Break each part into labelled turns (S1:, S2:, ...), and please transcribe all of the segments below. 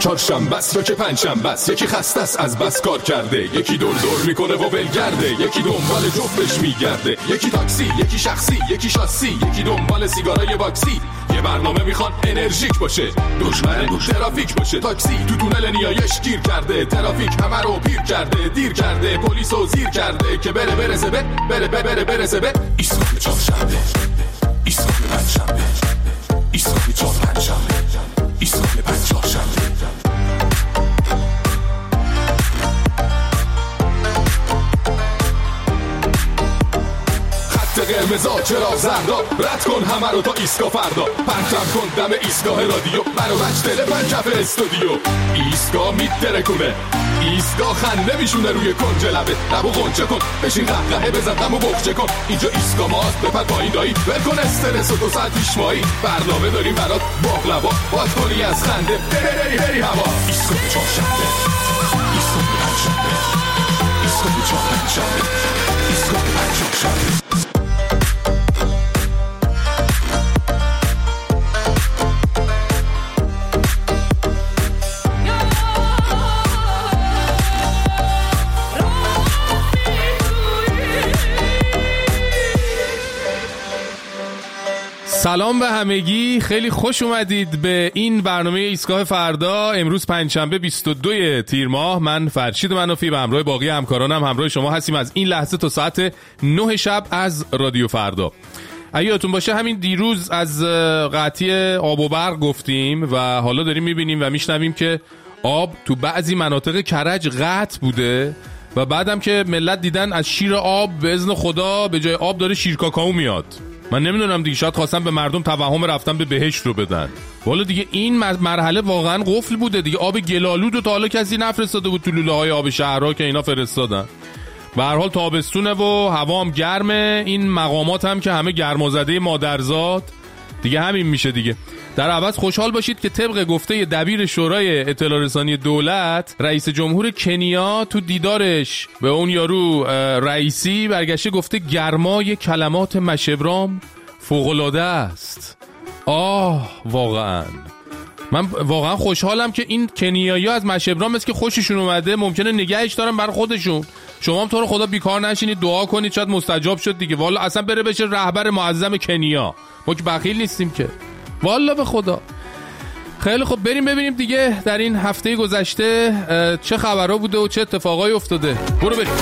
S1: چهارشنبه است یا که پنجشنبه است، یکی خسته است از بس کار کرده، یکی دور میکنه و ولگرده، یکی دنبال جفتش میگرده، یکی تاکسی، یکی شخصی، یکی شاسی، یکی دنبال سیگارای باکسی. یه برنامه میخوان انرژیک باشه، دشمن ترافیک باشه. تاکسی تو تونل نیایش گیر کرده، ترافیک همه رو پیر کرده، دیر کرده، پلیسو زیر کرده که برسه به ایستگاه چهارشنبه، ایستگاه پنجشنبه، ایستگاه چهارشنبه، ایستگاه پنجشنبه. قرمزا چرا زردا، رد کن همه رو تا ایستگاه فردا، پرچم کن دم ایستگاه رادیو، منو بچ تلفن کف استودیو. ایستگاه میترکونه، ایستگاه خنده میشونه روی کنج لبو غنچه کن، بشین قهقهه بزن دمو بخچه کن. اینجا ایستگاه ماست، بپر پایین دایی، ول کن استرس و 2 ساعت پیش مایی. برنامه داریم برات باقلوا، باز کنی از خنده بری هوا. ایستگاه چهارشنبه، ایستگاه پنجشنبه، ایستگاه چهارشنبه، ایستگاه پنجشنبه.
S2: سلام به همگی، خیلی خوش اومدید به این برنامه ایستگاه فردا. امروز پنجشنبه 22 تیر ماه. من فرشید منافی به همراه باقی همکارانم همراه شما هستیم از این لحظه تا ساعت 9 شب از رادیو فردا. اگه یادتون باشه همین دیروز از قطعی آب و برق گفتیم و حالا داریم میبینیم و میشنویم که آب تو بعضی مناطق کرج قطع بوده و بعدم که ملت دیدن از شیر آب به اذن خدا به جای آب داره شیر کاکائو میاد. من نمیدونم دیگه، شاید خواستن به مردم توهم رفتن به بهشت رو بدن. والا دیگه این مرحله واقعا قفل بوده دیگه. آب گلالود رو تا حالا کسی نفرستاده بود تو لوله های آب شهرها که اینا فرستادن. به هر حال تابستونه و هوا هم گرمه، این مقامات هم که همه گرمازده مادرزاد دیگه همین میشه دیگه. در عوض خوشحال باشید که طبق گفته دبیر شورای اطلاع رسانی دولت، رئیس جمهور کنیا تو دیدارش به اون یارو رئیسی برگشته گفته گرمای کلمات مشبرام فوق‌العاده است. واقعا من واقعا خوشحالم که این کنیایی‌ها از مشبرام است که خوششون اومده، ممکنه نگهش دارن برای خودشون. شما هم تو رو خدا بیکار نشینید، دعا کنید شاید مستجاب شد دیگه. والا اصلا بره بشه رهبر معظم کنیا، ما که بخیل نیستیم که، والا به خدا. خیلی خب بریم ببینیم دیگه در این هفته گذشته چه خبرها بوده و چه اتفاقایی افتاده. برو بریم.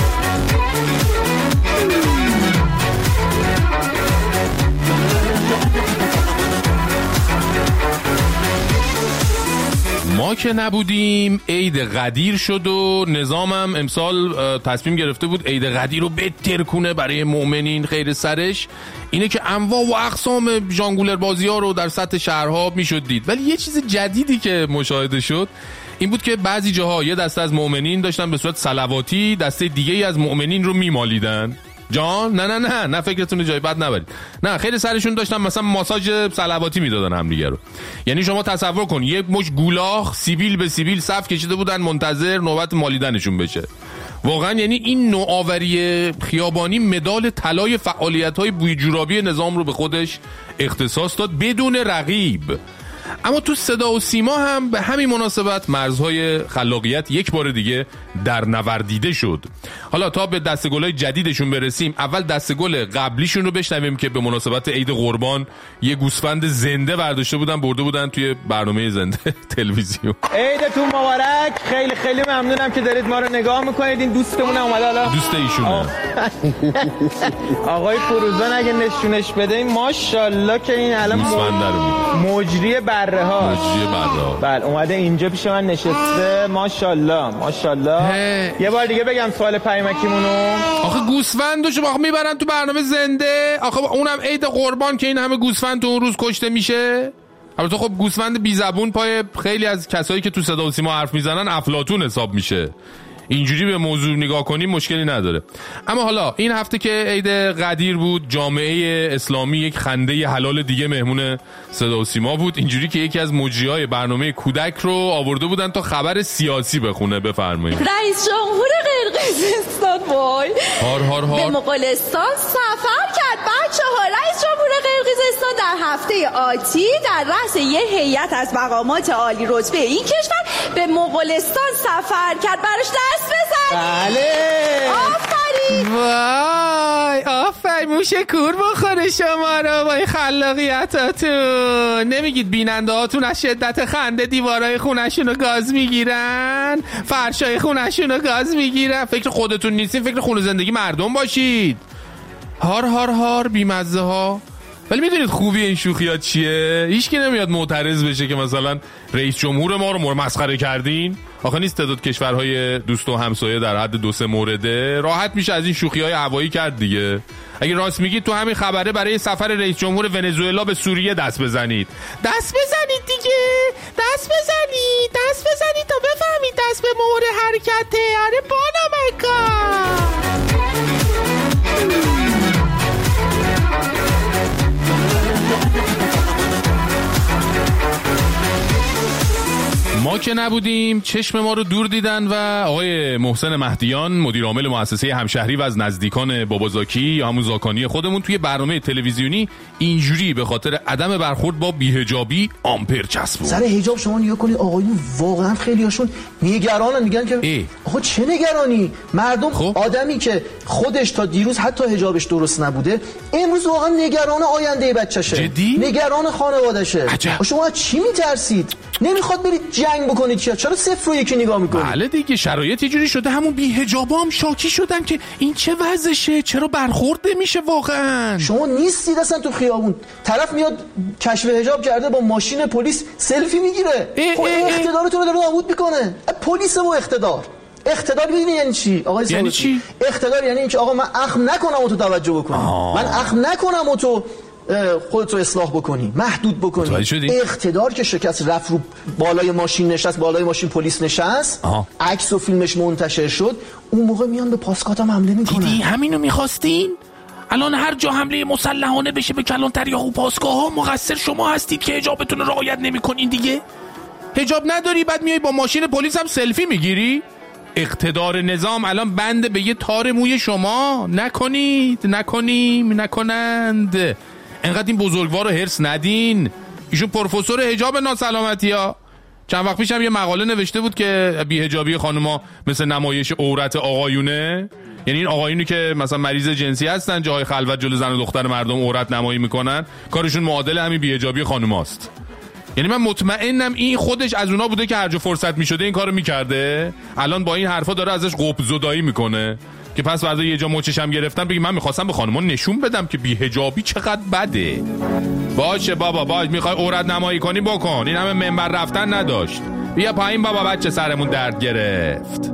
S2: ما که نبودیم عید قدیر شد و نظامم امسال تصمیم گرفته بود عید قدیر رو بهتر کنه برای مؤمنین. خیر سرش اینه که انواع و اقسام ژانگولر بازی ها رو در سطح شهرها میشد دید. ولی یه چیز جدیدی که مشاهده شد این بود که بعضی جاها یه دسته از مؤمنین داشتن به صورت صلواتی دسته دیگه‌ای از مؤمنین رو میمالیدن. جان نه فکرتون رو جای بد نبرید. نه خیلی سرشون داشتن مثلا ماساژ صلواتی میدادن همدیگه رو. یعنی شما تصور کن یک مش گولاخ سیبیل به سیبیل صف کشیده بودن منتظر نوبت مالیدنشون بشه. واقعا یعنی این نوآوری خیابانی مدال طلای فعالیت‌های بوی جورابی نظام رو به خودش اختصاص داد بدون رقیب. اما تو صدا و سیما هم به همین مناسبت مرزهای خلاقیت یک بار دیگه در نوردیده شد. حالا تا به دسته‌گل‌های جدیدشون برسیم، اول دسته‌گل قبلیشون رو بشنویم که به مناسبت عید قربان یه گوسفند زنده برداشته بودن برده بودن توی برنامه زنده تلویزیون.
S3: عیدتون مبارک. خیلی خیلی ممنونم که دارید ما رو نگاه میکنید. این دوستمون اومده حالا.
S2: دوست ایشونه.
S3: آقای فروزان اگه نشونش بده ماشاءالله که این الان مجری بره ها. بله اومده اینجا پیش من نشسته. ماشاءالله. یه بار دیگه بگم سوال پیمکیمونو.
S2: آخه گوسفندشو آخه میبرن تو برنامه زنده. آخه اونم عید قربان که این همه گوسفند تو اون روز کشته میشه. البته خب گوسفند بی زبون پای خیلی از کسایی که تو صدا و سیما حرف میزنن افلاطون حساب میشه. اینجوری به موضوع نگاه کنیم مشکلی نداره. اما حالا این هفته که عید قدیر بود، جامعه اسلامی یک خنده حلال دیگه مهمون صدا و سیما بود. اینجوری که یکی از مجریای برنامه کودک رو آورده بودن تا خبر سیاسی بخونه. بفرمایید.
S4: رئیس جمهور قرقیزستان به مغولستان سفر کرد. بچه‌ها رئیس جمهور قرقیزستان در هفته آتی در رأس یه هیئت از مقامات عالی رتبه این کشور به مغولستان سفر کرد، براش دست بزنید.
S3: بله
S4: آفرین.
S2: وای آفرین، موشه کور بخوره شما رو با این خلاقیتاتون. نمیگید بیننده هاتون از شدت خنده دیوارای خونشون رو گاز میگیرن، فرشای خونشون رو گاز میگیرن؟ فکر خودتون نیستین، فکر خونه زندگی مردم باشید. هار هار هار بیمزه ها. ولی میدونید خوبی این شوخیات چیه؟ هیچکی نمیاد معترض بشه که مثلا رئیس جمهور ما رو مسخره کردین. آخه نیست تعداد کشورهای دوست و همسایه در حد 2-3 مورده، راحت میشه از این شوخی‌های هوایی کرد دیگه. اگه راست میگید تو همین خبره برای سفر رئیس جمهور ونزوئلا به سوریه دست بزنید دیگه، دست بزنید تا بفهمید دست به مهر حرکته. آره بانمکا. ما که نبودیم چشم ما رو دور دیدن و آقای محسن مهدیان مدیر عامل مؤسسه همشهری و از نزدیکان بابازاکی یا همون زاکانی خودمون توی برنامه تلویزیونی اینجوری به خاطر عدم برخورد با بی‌حجابی آمپر چسبون.
S5: سر حجاب شما نیا کنید آقایون واقعا خیلی هاشون نگرانن، میگن که آقا چه نگرانی؟ مردم آدمی که خودش تا دیروز حتی حجابش درست نبوده امروز واقعا نگران آینده بچه‌شه،
S2: جدی؟
S5: نگران خانواده‌شه. شما از چی میترسید؟ نمیخواد برید جنگ بکنید چرا 0 و 1 نگاه میکنید؟
S2: بله دیگه شرایط اینجوری شده همون بی‌حجابا هم شاکی شدن که این چه وضعشه، چرا برخورد نمیشه واقعا.
S5: شما نیستید اصلا تو خیابون، طرف میاد کشف حجاب کرده با ماشین پلیس سلفی میگیره، اقتدارتون رو داره نابود میکنه. پلیس و اقتدار ببینید یعنی چی آقای
S2: یعنی چی؟
S5: اقتدار یعنی اینکه آقا من اخم نکنم و تو توجه بکنی، من اخم نکنم و تو خودتو اصلاح بکنی، محدود بکنی. اقتدار که شکست، رفت رو بالای ماشین نشست، بالای ماشین پلیس نشست، عکس و فیلمش منتشر شد، اون موقع میان به پاسکاتم حمله میکنن.
S2: دیدی همینو میخواستین؟ الان هر جا حمله مسلحانه بشه به کلانتری ها و پاسگاه ها مقصر شما هستید که حجابتون رو رعایت نمیکنین دیگه. حجاب نداری بعد میای با ماشین پلیس هم سلفی میگیری؟ اقتدار نظام الان بنده به یه تار موی شما. نکنند. انقدر این بزرگوار رو هرس ندین. ایشون پروفسور حجاب ناسلامتی ها. چند وقت پیشم یه مقاله نوشته بود که بی‌حجابی خانوما مثل نمایش عورت آقایونه، یعنی این آقایونی که مثلا مریض جنسی هستن جاهای خلوت جلو زن و دختر مردم عورت نمایی میکنن، کارشون معادل همین بی‌حجابی خانوماست. یعنی من مطمئنم این خودش از اونا بوده که هر جا فرصت میشده این کارو میکرده، الان با این حرفا داره ازش قبض‌زدایی میکنه که پس فردا یه جا مچشم گرفتن بگی من میخواستم به خانوما نشون بدم که بی‌حجابی چقدر بده. باشه بابا، باش میخوای عورت نمایی کنی بکن، این همه منبر رفتن نداشت. بیا پایین بابا، بچه سرمون درد گرفت.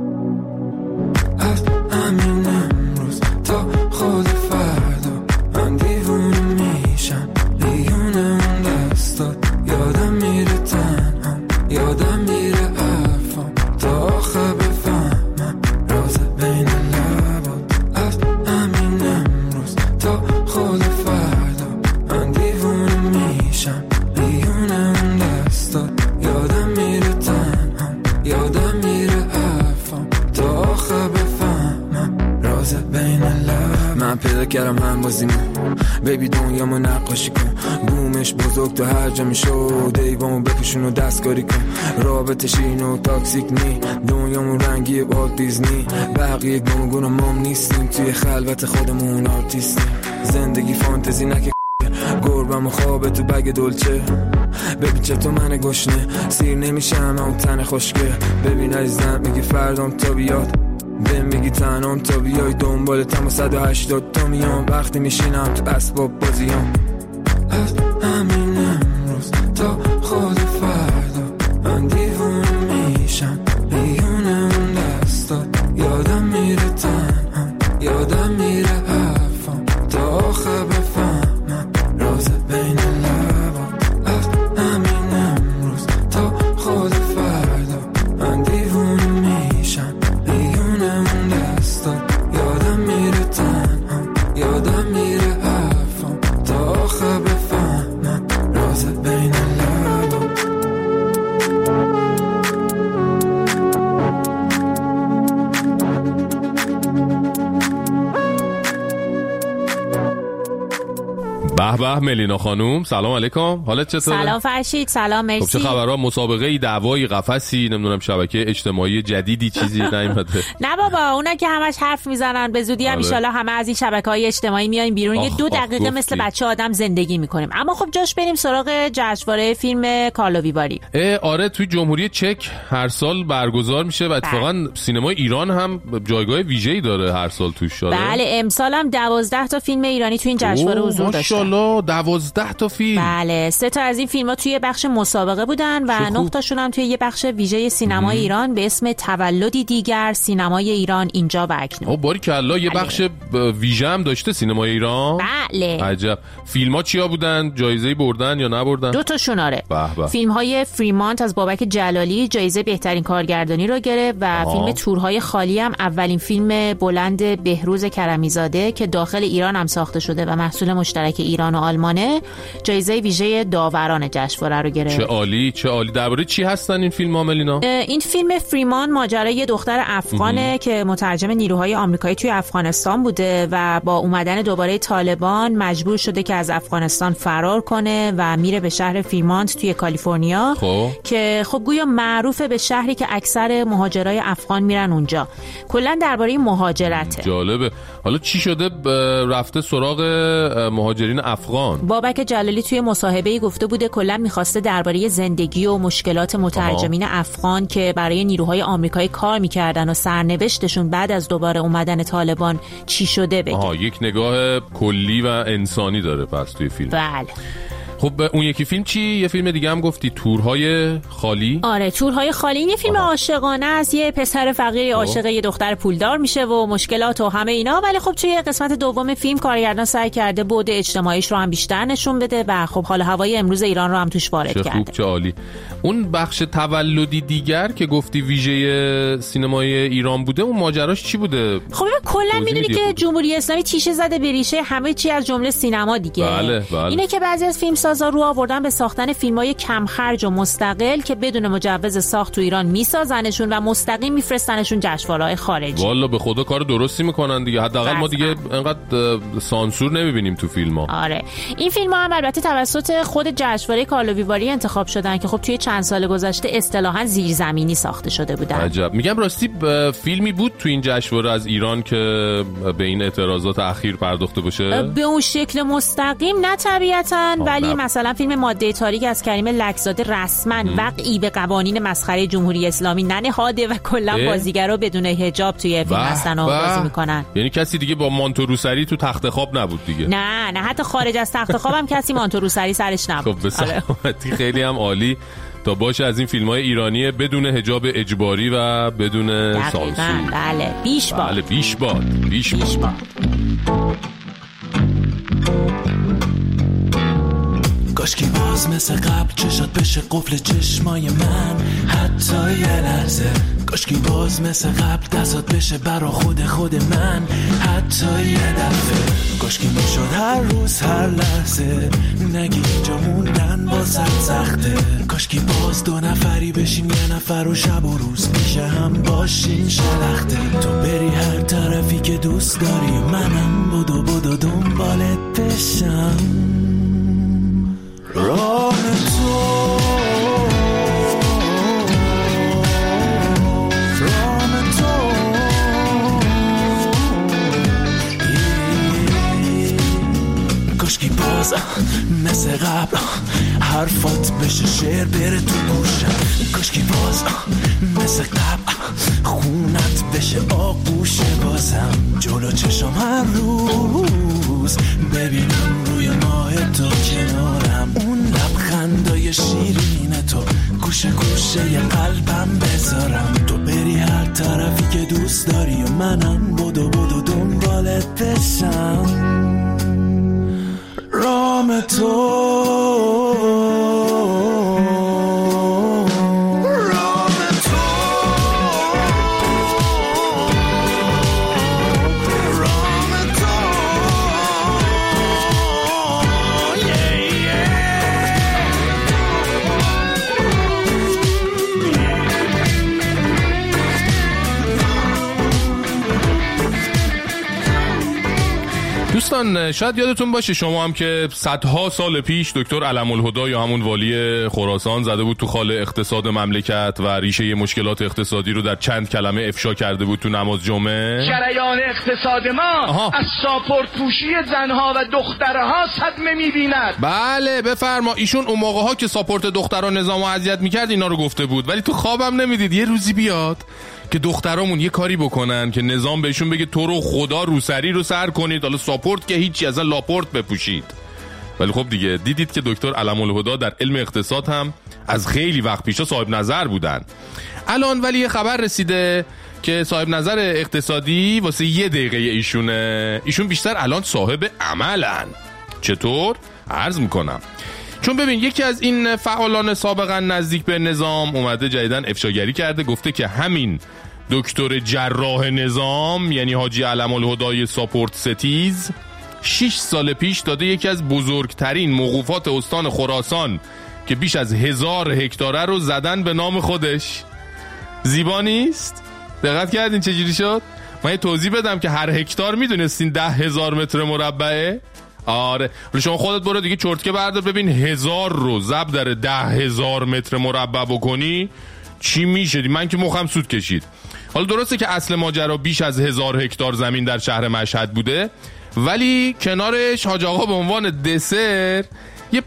S6: از همین امروز تا خود فردا من دیوونه میشم، دیونه اون دستات یادم میره، تنها یادم میره حرفام تا آخر بفهمم راز بین لبات. از همین امروز تا خود فردا من دیوونه میشم، دیونه اون دستات یادم میره، تنها یادم میره حرفام تا آخر بفهمم راز بین لبات. من پیدا کردم هم بازیمو بیبی دنیامو نقاشی کن، بومش بزرگ تا هر جا میشد، دیوامو بکشون و دستکاری کن، رابطش اینو تاکسیک نی، دنیامو رنگی والت دیزنی، بقیه گمگون مام نیستیم، توی خلوت خودمون آرتیستیم، زندگی فانتزی نکه گربم و خوابه تو بگ دلچه، ببین چطور من گشنه سیر نمیشم اون تن خوشگه، ببین عزیزم میگی فردام تا بیاد، بهم میگی تنام تا بیای دنبالتم و 180 تا میام، وقتی میشینم تو اسباب بازیام. از همین امروز تا خود فردا من دیوونه میشم، دیونه اون دستات یادم میره، تنها یادم میره حرفام تا آخر بفهمم راز بین لبات. از همین امروز تا خود فردا من دیوونه میشم، دیونه اون دستات یادم میره، تنها یادم میره حرفام تا آخر بفهمم راز بین لبات.
S2: به ملینا خانوم، سلام علیکم، حالت چطوره؟
S7: سلام فرشید، سلام مرسی.
S2: خب چه خبرها؟ مسابقه دعوای قفسی، نمیدونم شبکه اجتماعی جدیدی چیزی نیومده؟
S7: نه بابا، اونا که همش حرف میزنن، به زودی هم ان شاءالله همه از این شبکه‌های اجتماعی میایم بیرون، یه 2 دقیقه مثل بچه آدم زندگی میکنیم. اما خب جاش بریم سراغ جشنواره فیلم کارلووی باری.
S2: آره، توی جمهوری چک هر سال برگزار میشه و اتفاقا سینمای ایران هم جایگاه ویژه‌ای داره هر سال توش.
S7: بله، امسال هم 12 تا فیلم ایرانی توی این جشنواره حضور داشتن.
S2: ماشاءالله 12 تا فیلم.
S7: بله، 3 تا از این فیلم‌ها توی بخش مسابقه بودن و 9 تاشون هم توی یه بخش ویژه سینمای ایران به اسم تولدی دیگر، سینمای ایران اینجا و اکنون.
S2: باریکلا، یه بخش ویژه هم داشته سینمای ایران.
S7: بله.
S2: عجب. فیلم‌ها چیا بودن؟ جایزه بردن یا نبردن؟
S7: 2 تاشون آره. فیلم‌های فریمانت از بابک جلالی جایزه بهترین کارگردانی رو گرفت و فیلم تورهای خالی هم اولین فیلم بلند بهروز کرمیزاده که داخل ایران هم ساخته شده و محصول مشترک ایران و آلمانه، جایزه ویژه داوران جشنواره رو گرفت.
S2: چه عالی، چه عالی. درباره چی هستن این فیلم‌ها ملینا؟
S7: این فیلم فریمان ماجرای یه دختر افغانه که مترجم نیروهای آمریکایی توی افغانستان بوده و با اومدن دوباره طالبان مجبور شده که از افغانستان فرار کنه و میره به شهر فریمانت توی کالیفرنیا که خب گویا معروفه به شهری که اکثر مهاجرای افغان میرن اونجا. کلا درباره مهاجرته.
S2: جالبه. حالا چی شده رفته سراغ مهاجرین افغان؟
S7: بابک جلالی توی مصاحبه‌ای گفته بوده کلا می‌خواسته درباره زندگی و مشکلات مترجمین افغان که برای نیروهای آمریکایی کار می‌کردن و سرنوشتشون بعد از دوباره اومدن طالبان چی شده بگه.
S2: یک نگاه کلی و انسانی داره پس توی فیلم.
S7: بله.
S2: خب اون یکی فیلم چی؟ یه فیلم دیگه هم گفتی، تورهای خالی.
S7: آره، تورهای خالی. این یه فیلم عاشقانه است. یه پسر فقیر عاشق یه دختر پولدار میشه و مشکلات و همه اینا، ولی خب توی قسمت دوم فیلم کارگردان سعی کرده بعد اجتماعیش رو هم بیشتر نشون بده و خب حال هوای امروز ایران رو هم توش وارد کرده.
S2: چه خوب، چه عالی. اون بخش تولدی دیگر که گفتی ویژه سینمای ایران بوده، اون ماجراش چی بوده؟
S7: خب کلا میدونی که جمهوری اسلامی تیشه زده به ریشه همه چی از جمله سینما دیگه.
S2: بله.
S7: اینه که بعضی از فیلمسازا رو آوردن به ساختن فیلمای کم خرج و مستقل که بدون مجوز ساخت تو ایران میسازنشون و مستقیم میفرستنشون جشنواره‌های خارجی.
S2: والا به خدا کار درستی میکنن دیگه. حداقل ما دیگه انقدر سانسور نمیبینیم تو فیلم‌ها.
S7: آره، این فیلم‌ها هم البته توسط خود جشنواره کارلووی باری انتخاب شدن که خب توی چند سال گذشته اصطلاحاً زیرزمینی ساخته شده بودن.
S2: عجب. میگم راستی فیلمی بود تو این جشنواره از ایران که به این اعتراضات اخیر پرداخته باشه؟
S7: به اون شکل مستقیم نه طبیعتاً، ولی مثلا فیلم ماده تاریک از کریم لکزاده رسما وقعی به قوانین مسخره جمهوری اسلامی ننهاده و کلا بازیگرا بدون حجاب توی فیلم هستن و بازی میکنن.
S2: یعنی کسی دیگه با مانتو روسری تو تخت خواب نبود دیگه؟
S7: نه حتی خارج از تخت خواب هم کسی مانتو روسری سرش نبود.
S2: خب به سلامتی. خیلی هم عالی تا باشه از این فیلم‌های ایرانی بدون حجاب اجباری و بدون سانسور.
S7: بله، بیش باد.
S2: بله، بیش باد.
S6: کاشکی باز مثل قبل چشات بشه قفل چشمای من حتی یه لحظه. کاشکی باز مثل قبل دستات بشه برا خود من حتی یه دفعه. کاشکی میشد هر روز هر لحظه نگی اینجا موندن با سخته. کاشکی باز 2 نفری بشیم، 1 نفر و شب و روز میشه هم باشین شلخته. تو بری هر طرفی که دوست داری، منم بدو دنبالت بشم. راه تو کاشکی باز مثل قبل حرفات بشه شعر بره تو گوشم. کاشکی باز مثل قبل خونت بشه آغوش بازم. جلو چشم هر روز ببینم روی ماه تو کنارم. اون لبخندای شیرین تو گوشه قلبم بذارم. تو بری هر طرفی که دوست داری و منم بدو دنبالت بشم. رام تو
S2: دوستان شاید یادتون باشه شما هم که صدها سال پیش دکتر علم الهدی یا همون والی خراسان زده بود تو خال اقتصاد مملکت و ریشه مشکلات اقتصادی رو در چند کلمه افشا کرده بود تو نماز جمعه.
S8: جریان اقتصاد ما از ساپورت پوشی زنها و دخترها صدمه می‌بیند.
S2: بله بفرما. ایشون اون موقع‌ها که ساپورت دخترها نظامو اذیت می‌کرد اینا رو گفته بود، ولی تو خوابم نمیدید یه روزی بیاد که دخترامون یه کاری بکنن که نظام بهشون بگه تو رو خدا روسری رو سر کنید، حالا ساپورت که هیچی، از لاپورت بپوشید. ولی خب دیگه دیدید که دکتر علم الهدی در علم اقتصاد هم از خیلی وقت پیشا صاحب نظر بودن. الان ولی یه خبر رسیده که صاحب نظر اقتصادی واسه یه دقیقه ایشونه. ایشون بیشتر الان صاحب عملن. چطور؟ عرض میکنم. چون ببین یکی از این فعالان سابقا نزدیک به نظام اومده جدیدن افشاگری کرده، گفته که همین دکتر جراح نظام یعنی حاجی علم الهدی ساپورت ستیز 6 سال پیش داده یکی از بزرگترین موقوفات استان خراسان که بیش از 1000 هکتاره رو زدن به نام خودش. زیبا نیست؟ دقت کردین چجوری شد؟ من یه توضیح بدم که هر هکتار میدونستین 10,000 متر مربعه؟ آره، شما خودت برو دیگه چرتکه بردار ببین 1000 رو ضرب در 10,000 متر مربع بکنی چی میشه. من که مخم سود کشید. حالا درسته که اصل ماجرا بیش از 1000 هکتار زمین در شهر مشهد بوده، ولی کنارش حاج آقا به عنوان دسر یه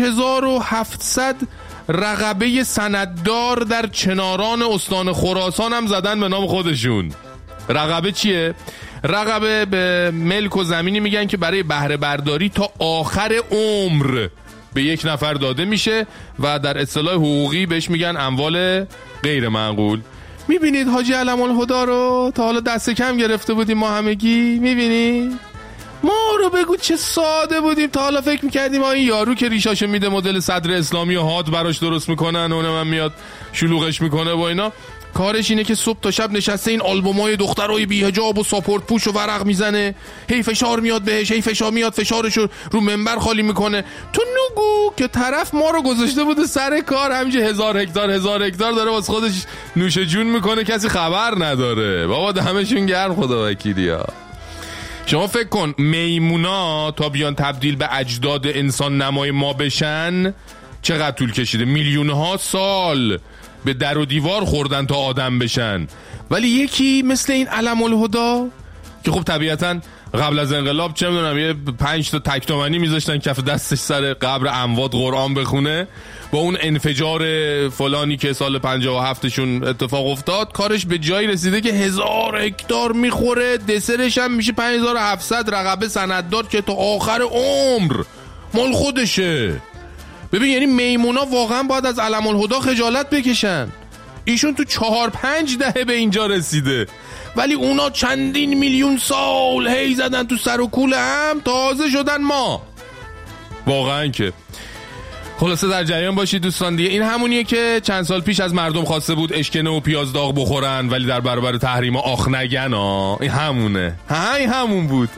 S2: 5700 رقبه سنددار در چناران استان خراسان هم زدن به نام خودشون. رقبه چیه؟ رقبه به ملک و زمینی میگن که برای بهره برداری تا آخر عمر به یک نفر داده میشه و در اصطلاح حقوقی بهش میگن اموال غیر منقول. میبینید حاجی علم الهدی رو تا حالا دست کم گرفته بودیم ما همگی. میبینید ما رو بگو چه ساده بودیم، تا حالا فکر میکردیم این یارو که ریشاشو میده مدل صدر اسلامی و هات براش درست میکنن اونم هم میاد شلوغش میکنه با اینا. کارش اینه که صبح تا شب نشسته این آلبومای دخترای بی‌حجاب و ساپورت پوش و ورق میزنه، هی فشار میاد بهش، هی فشار میاد، فشارشو رو منبر خالی میکنه. تو نگو که طرف ما رو گذاشته بوده سر کار، همینجه 1000 هکتار داره واسه خودش نوش جون میکنه، کسی خبر نداره. بابا دمشون گرم خدا وکیلیا. شما فکر کن میمونا تا بیان تبدیل به اجداد انسان نمای ما بشن چقدر طول کشیده، میلیون‌ها سال به در و دیوار خوردن تا آدم بشن. ولی یکی مثل این علم الهدی که خب طبیعتاً قبل از انقلاب چه میدونم یه 5 تا تک تومانی میذاشتن کف دستش سر قبر اموات قرآن بخونه، با اون انفجار فلانی که سال 57شون اتفاق افتاد کارش به جایی رسیده که 1000 هکتار میخوره، دسرش هم میشه 5700 رقبه سنددار که تا آخر عمر مال خودشه. ببین یعنی میمونا واقعا باید از علم الهدی خجالت بکشن. ایشون تو 4-5 دهه به اینجا رسیده، ولی اونا چندین میلیون سال هی زدن تو سر و کول هم تازه شدن ما. واقعا که خلاصه در جریان باشید دوستان دیگه. این همونیه که چند سال پیش از مردم خواسته بود اشکنه و پیاز داغ بخورن ولی در برابر تحریم آخ نگن. این همونه، این همون بود.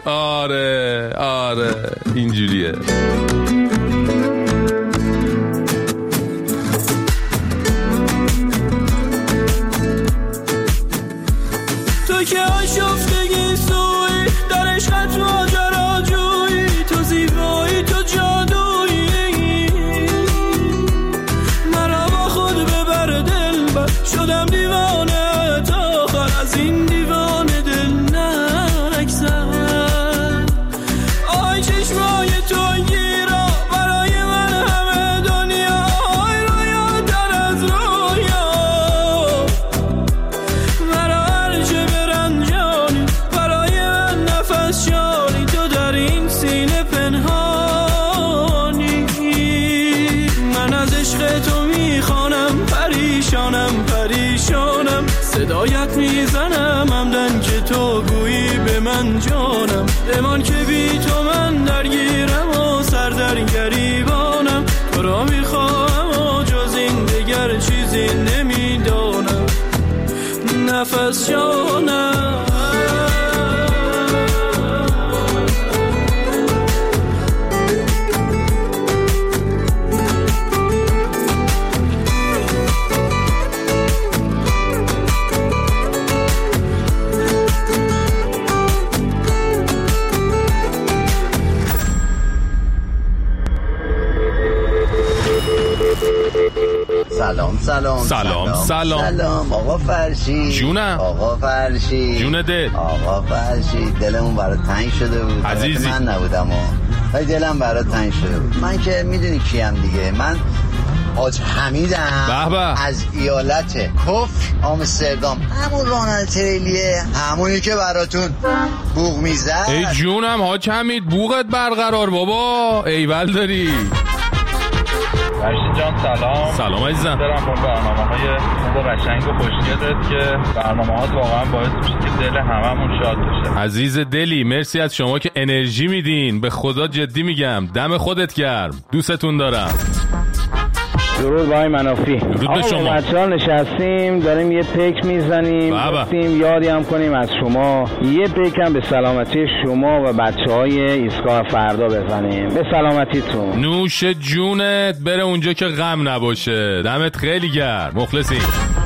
S2: آره اینجوریه.
S6: تو که آشفتگی سوی در عشقت ماجراجویی، تو زیبایی تو جادویی، مرا با خود ببر دلبر، شدم دیوانه تا آخر، از این دیوانه دل نگذر. آی چشمای تو گیرا برای من همه دنیا، آی رویا در از رویا، مرا هرچه برنجانی برای من نفس شانی، تو در این سینه پنهانی. من از عشق تو میخوانم، پریشانم صدایت میزنم همدن که تو گویی به من جانم، امان که بی تو من درگیرم و سر در گریبانم، تو را میخواهم و جز این دیگر چیزی نمیدانم، نفس جانم.
S9: سلام آقا فرشی.
S2: جونم
S9: آقا فرشی.
S2: جون دل.
S9: آقا فرشی دلمون برات تنگ شده بود
S2: عزیزی.
S9: من نبودم ولی دلم برات تنگ شده بود. من که میدونی کیم دیگه، من حاج حمیدم از ایالت کفر آمستردام، همون راننده تریلیه، همونی که براتون بوق میزد.
S2: ای جونم حاج حمید، بوقت برقرار بابا، ایول داری.
S10: فرشی جان سلام
S2: عزیزم.
S10: برم اون برنامه‌های خوب و قشنگ و خوشگلت که برنامه‌هات واقعا باعث میشه که دل هممون شاد بشه.
S2: عزیز دلی، مرسی از شما که انرژی میدین، به خدا جدی میگم، دم خودت گرم، دوستتون دارم.
S3: درود بای منافی.
S2: درود به شما.
S3: بچه‌ها نشستیم داریم یه پیک میزنیم، گفتیم یادی هم کنیم از شما، یه پیک هم به سلامتی شما و بچه‌های ایستگاه فردا بزنیم. به سلامتیتون.
S2: نوش جونت، بره اونجا که غم نباشه. دمت خیلی گرم، مخلصیم.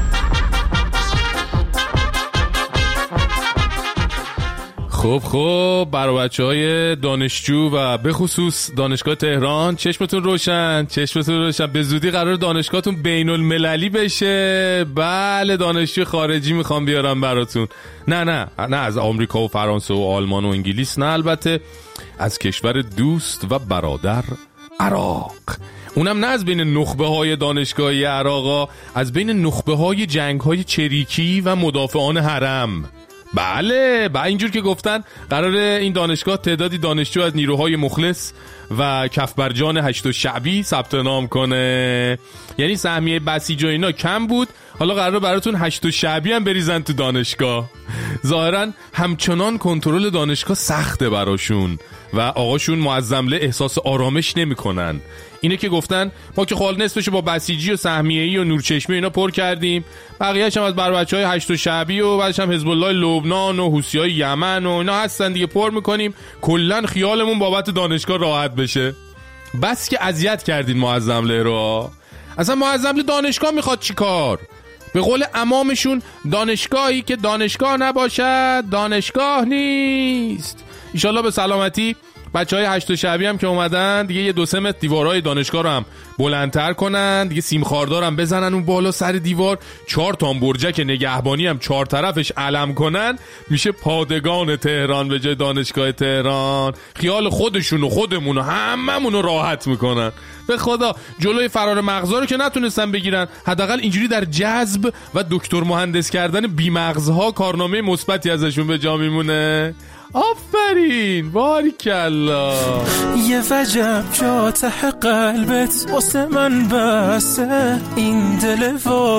S2: خب برای بچه‌های دانشجو و به خصوص دانشگاه تهران چشمتون روشن. به زودی قرار دانشگاهتون بین المللی بشه. بله دانشجو خارجی میخوام بیارم براتون. نه از آمریکا و فرانسه و آلمان و انگلیس، نه البته از کشور دوست و برادر عراق. اونم نه از بین نخبه های دانشگاهی عراقا، از بین نخبه های جنگ های چریکی و مدافعان حرم. بله اینجور که گفتن قراره این دانشگاه تعدادی دانشجو از نیروهای مخلص و کفبرجان 8 شعبی ثبت نام کنه. یعنی سهمیه بسیج و اینا کم بود، حالا قراره براتون 8 شعبی هم بریزن تو دانشگاه. ظاهرا همچنان کنترل دانشگاه سخته براشون و آقاشون معظمله احساس آرامش نمی کنن. اینه که گفتن ما که خال نصفشو با بسیجی و سهمیه‌ای و نورچشمی اینا پر کردیم، بقیه‌اش هم از بچه‌های 8 شعبی و بعدش هم حزب الله لبنان و حوثی‌های یمن و اینا هستن دیگه، پر می‌کنیم کلاً خیالمون بابت دانشگاه راحت بشه. بس که اذیت کردین معظمله رو. اصلا معظمله دانشگاه میخواد چیکار؟ به قول امامشون دانشگاهی که دانشگاه نباشد دانشگاه نیست. ایشالله به سلامتی بچهای 8 شعبی هم که اومدن دیگه یه 2-3 متر دیوارهای دانشگاه رو هم بلندتر کنن دیگه، سیم خاردار هم بزنن اون بالا سر دیوار، 4 تا برجک نگهبانی هم 4 طرفش علم کنن، میشه پادگان تهران به جای دانشگاه تهران. خیال خودشون و خودمون و هممون رو راحت میکنن. به خدا جلوی فرار مغزا رو که نتونستن بگیرن، حداقل اینجوری در جذب و دکتر مهندس کردن بی مغزها کارنامه مثبتی ازشون به جا میمونه. آفرین، باریکلا.
S6: یه وجب جا ته قلبت واسه من بسته، این دل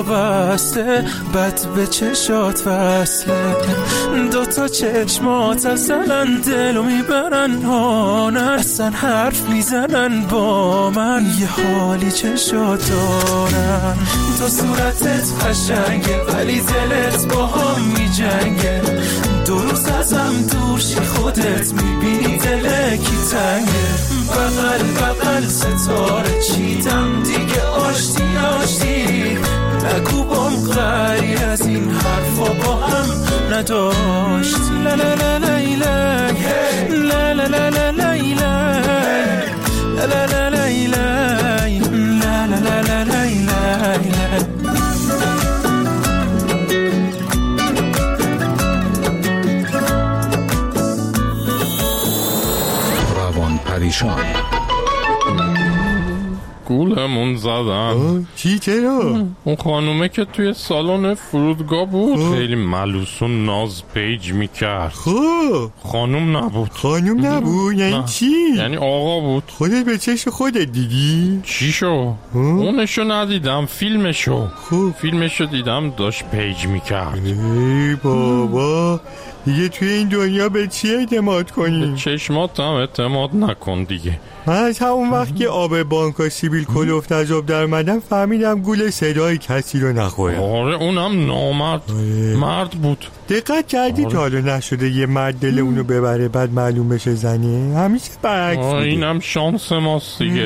S6: وابسته بد به چشات وصله، 2 تا چشمات اصلا دلو میبرن هانن، اصلا حرف میزنن با من، یه حالی چشات دارن، تو صورتت قشنگه ولی دلت با هم میجنگه، 2 روز ازم دورشی خودت میبینی دلکی تنگه، بغل ستاره چیدم دیگه آشتی، نگو بام غری از این حرفا با هم نداشتی، لا لا لا لا لا لا لا لا لا لا لا لا لا لا لا.
S1: پریشان
S2: گولمون زدن.
S11: چی چرا؟
S2: اون خانومه که توی سالن فرودگاه بود خیلی ملوس و ناز پیج میکرد. خانوم نبود
S11: یعنی چی؟
S2: یعنی آقا بود.
S11: خودت به چشم خودت دیدی؟
S2: چی شو؟ اونشو ندیدم، فیلمشو دیدم داشت پیج میکرد.
S11: ای بابا دیگه توی این دنیا به چی اعتماد کنی؟
S2: به چشمات هم اعتماد نکن دیگه.
S11: من از همون وقت که آب بانکا سیبیل کلفت از آب در اومدم فهمیدم گول صدای کسی رو نخورم.
S2: آره اونم مرد بود.
S11: دقت کردی تا حالا نشده یه مرد دل اونو ببره بعد معلوم بشه زنه؟ همیشه برعکس بوده.
S2: اینم شانس ماست دیگه.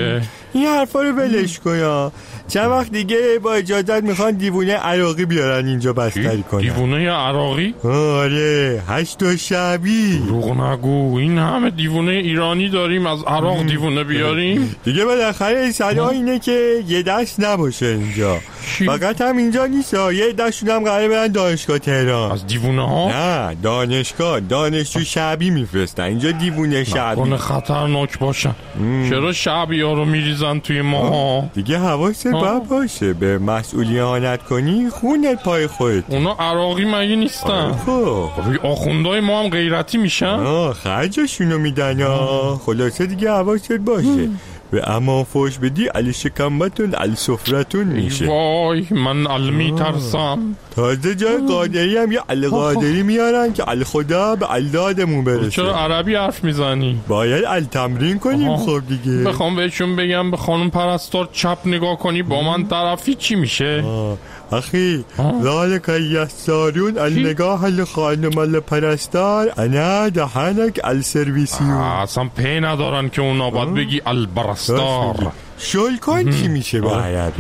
S11: این حرفا رو بلش کن. چند وقت دیگه با اجازت میخوان دیوونه عراقی بیارن اینجا بستری کنن.
S2: دیوونه عراقی؟
S11: آره 8 شعبی.
S2: دروغ نگو، این همه دیوونه ایرانی داریم از عراق دیوونه بیاریم؟
S11: دیگه بالاخره صلاح اینه که یه دست نباشه اینجا. فقط هم اینجا نیست، یه دستشون هم قراره برن دانشگاه تهران.
S2: از دیوونه ها؟
S11: نه دانشگاه، دانشجو شعبی میفرستن اینجا. دیوونه شعبی
S2: نکنه خطرناک باشن. چرا شعبی ها رو میریزن توی ما؟
S11: دیگه حواست باشه، به مسئولی اهانت کنی خونت پای خودت.
S2: اونا عراقی مگه نیستن؟
S11: خب
S2: روی آخوندهای ما هم غیرتی میشن؟
S11: خرجشونو میدن. خلاصه دیگه حواست باشه. و اما فوش بدی علی شکمتون علی سفرتون میشه.
S2: وای من علی ترسم.
S11: تازه جای قادری هم یه علی قادری میارن که علی خدا به علادمون برسه.
S2: چرا عربی حرف میزنی؟
S11: باید علی تمرین کنیم. خب دیگه
S2: بخوام بهشون بگم به خانم پرستار چپ نگاه کنی با من طرفی چی میشه؟
S11: اخی ذالک یسارون النگاه لخانم الپرستار انا دهنک السرویسیون.
S2: اصلا پی ندارن که اونا باید بگی البرستار.
S11: شل کن چی میشه باید؟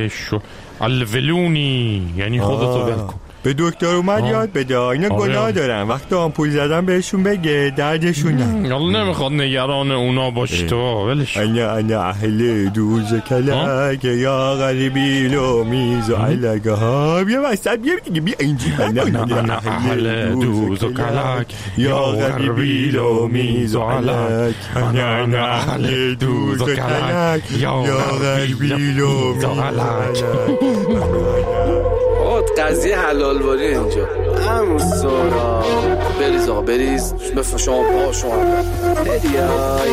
S2: الولونی یعنی خودتو ول کن.
S11: به دکتر اومد یاد بده اینا گناه دارن. وقتی آمپول زدن بهشون بگه دردشون نه.
S2: حالا نمیخواد نگران اونا باشی تو ولش.
S11: انا اهل دوز کلک یا غریبی لو میزو علگه ها. بیا وسط بیا اینجی.
S2: انا اهل دوز کلک یا غریبی لو میزو علک. انا اهل دوز کلک یا غریبی لو میزو علک.
S12: قضیه حلال باری اینجا همون سورا. بریز آقا بریز. بفر شما با شما بریای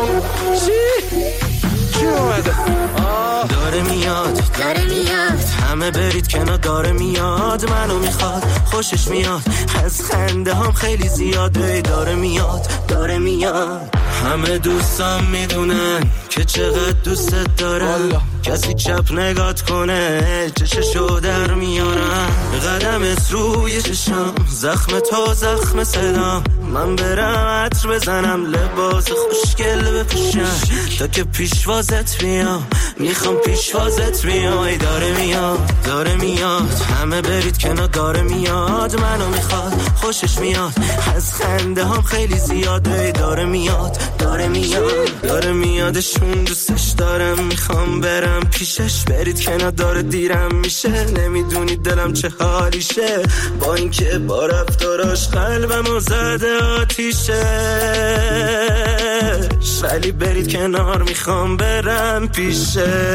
S12: چی اومده؟
S13: داره میاد همه برید کنار. داره میاد منو میخواد خوشش میاد از خنده هم خیلی زیاده. داره میاد همه دوستان میدونن که چقدر دوستت دارم. کسی چپ نگات کنه چششو در میارم. قدمت روی چشم زخم تو زخم صدام. من برم عطر بزنم لباس خوشگل بپوشم تا که پیشوازت بیام. میخوام پیشوازت بیای. داره میاد همه برید کنار. داره میاد منو میخواد خوشش میاد از خنده هم خیلی زیاده. داره میادشون دوستش دارم. میخوام برم پیشش برید کنار. داره دیرم میشه نمیدونی دلم چه حالیشه. با اینکه با رفتاراش قلبمو زده آتیشه ولی برید کنار. میخوام برم پیشش.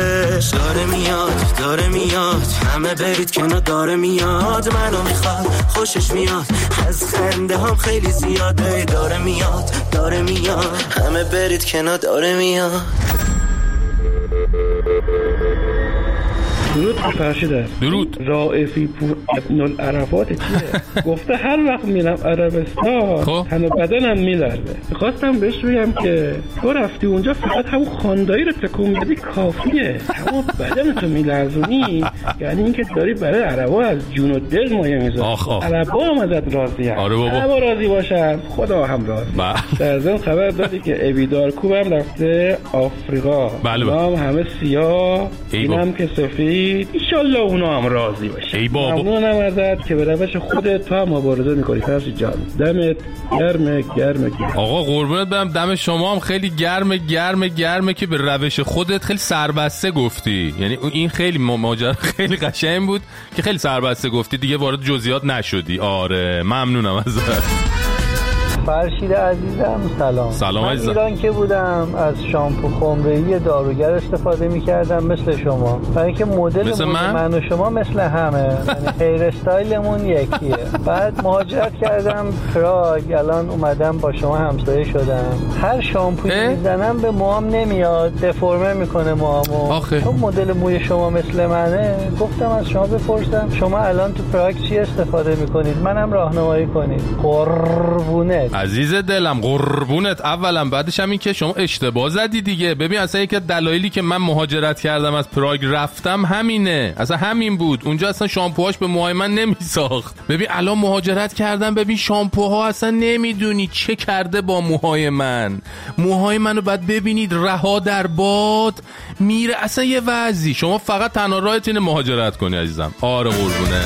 S13: داره میاد همه برید کنار. داره میاد منو میخواد خوشش میاد از خنده هم خیلی زیاده. داره میاد همه برید کنار. داره میاد.
S14: درود فرشیده.
S2: درود.
S14: رائفی پور ابن العرفات چیه؟ گفته هر وقت میرم عربستان تن و بدنم میلرزه. میخواستم بهش بگم که تو رفتی اونجا فقط همون خاندایی رو تکون بدی کافیه. همون بدنتو میلرزونی یعنی اینکه داری برای عربا از جون و دل مایه میذاری. عربا هم ازت راضی هم.
S2: آره بابا.
S14: عربا راضی باشن خدا هم راضی. در ضمن خبر دادی که ابیدارکوب هم رفته آفریقا. نام همه سیاه اینم که سفید. ایشالله اونا هم راضی باشه. ممنونم ازت که به روش خودت تو هم مبارزه میکنی فرشی جان. دمت گرمه.
S2: آقا قربونت برم دم شما هم خیلی گرمه که به روش خودت خیلی سربسته گفتی. یعنی این خیلی ماجرا خیلی قشنگ بود که خیلی سربسته گفتی دیگه وارد جزئیات نشدی. آره ممنونم ازت.
S15: فرشید عزیزم سلام
S2: عزیزم.
S15: ایران که بودم از شامپو خمره‌ای داروگر استفاده می‌کردم مثل شما. برای اینکه مدل من و شما مثل همه یعنی هیر استایلمون یکیه. بعد مهاجرت کردم پراگ. الان اومدم با شما همسایه شدم. هر شامپویی میزنم به موام نمیاد دفرمه میکنه موامو. چون مدل موی شما مثل منه گفتم از شما بپرسم شما الان تو پراگ چی استفاده میکنید منم راهنمایی کنید. قربونه قربونت
S2: عزیز دلم قربونت. اولا بعدش هم این که شما اشتباه زدی دیگه. ببین اصلا یکی از دلایلی که من مهاجرت کردم از پراگ رفتم همینه، اصلا همین بود. اونجا اصلا شامپوهاش به موهای من نمیساخت. ببین الان مهاجرت کردم، ببین شامپوها اصلا نمیدونی چه کرده با موهای من. موهای منو بعد ببینید رها در باد میره، اصلا یه وضعی. شما فقط تنها راهت اینه مهاجرت کنی عزیزم. آره قربونه.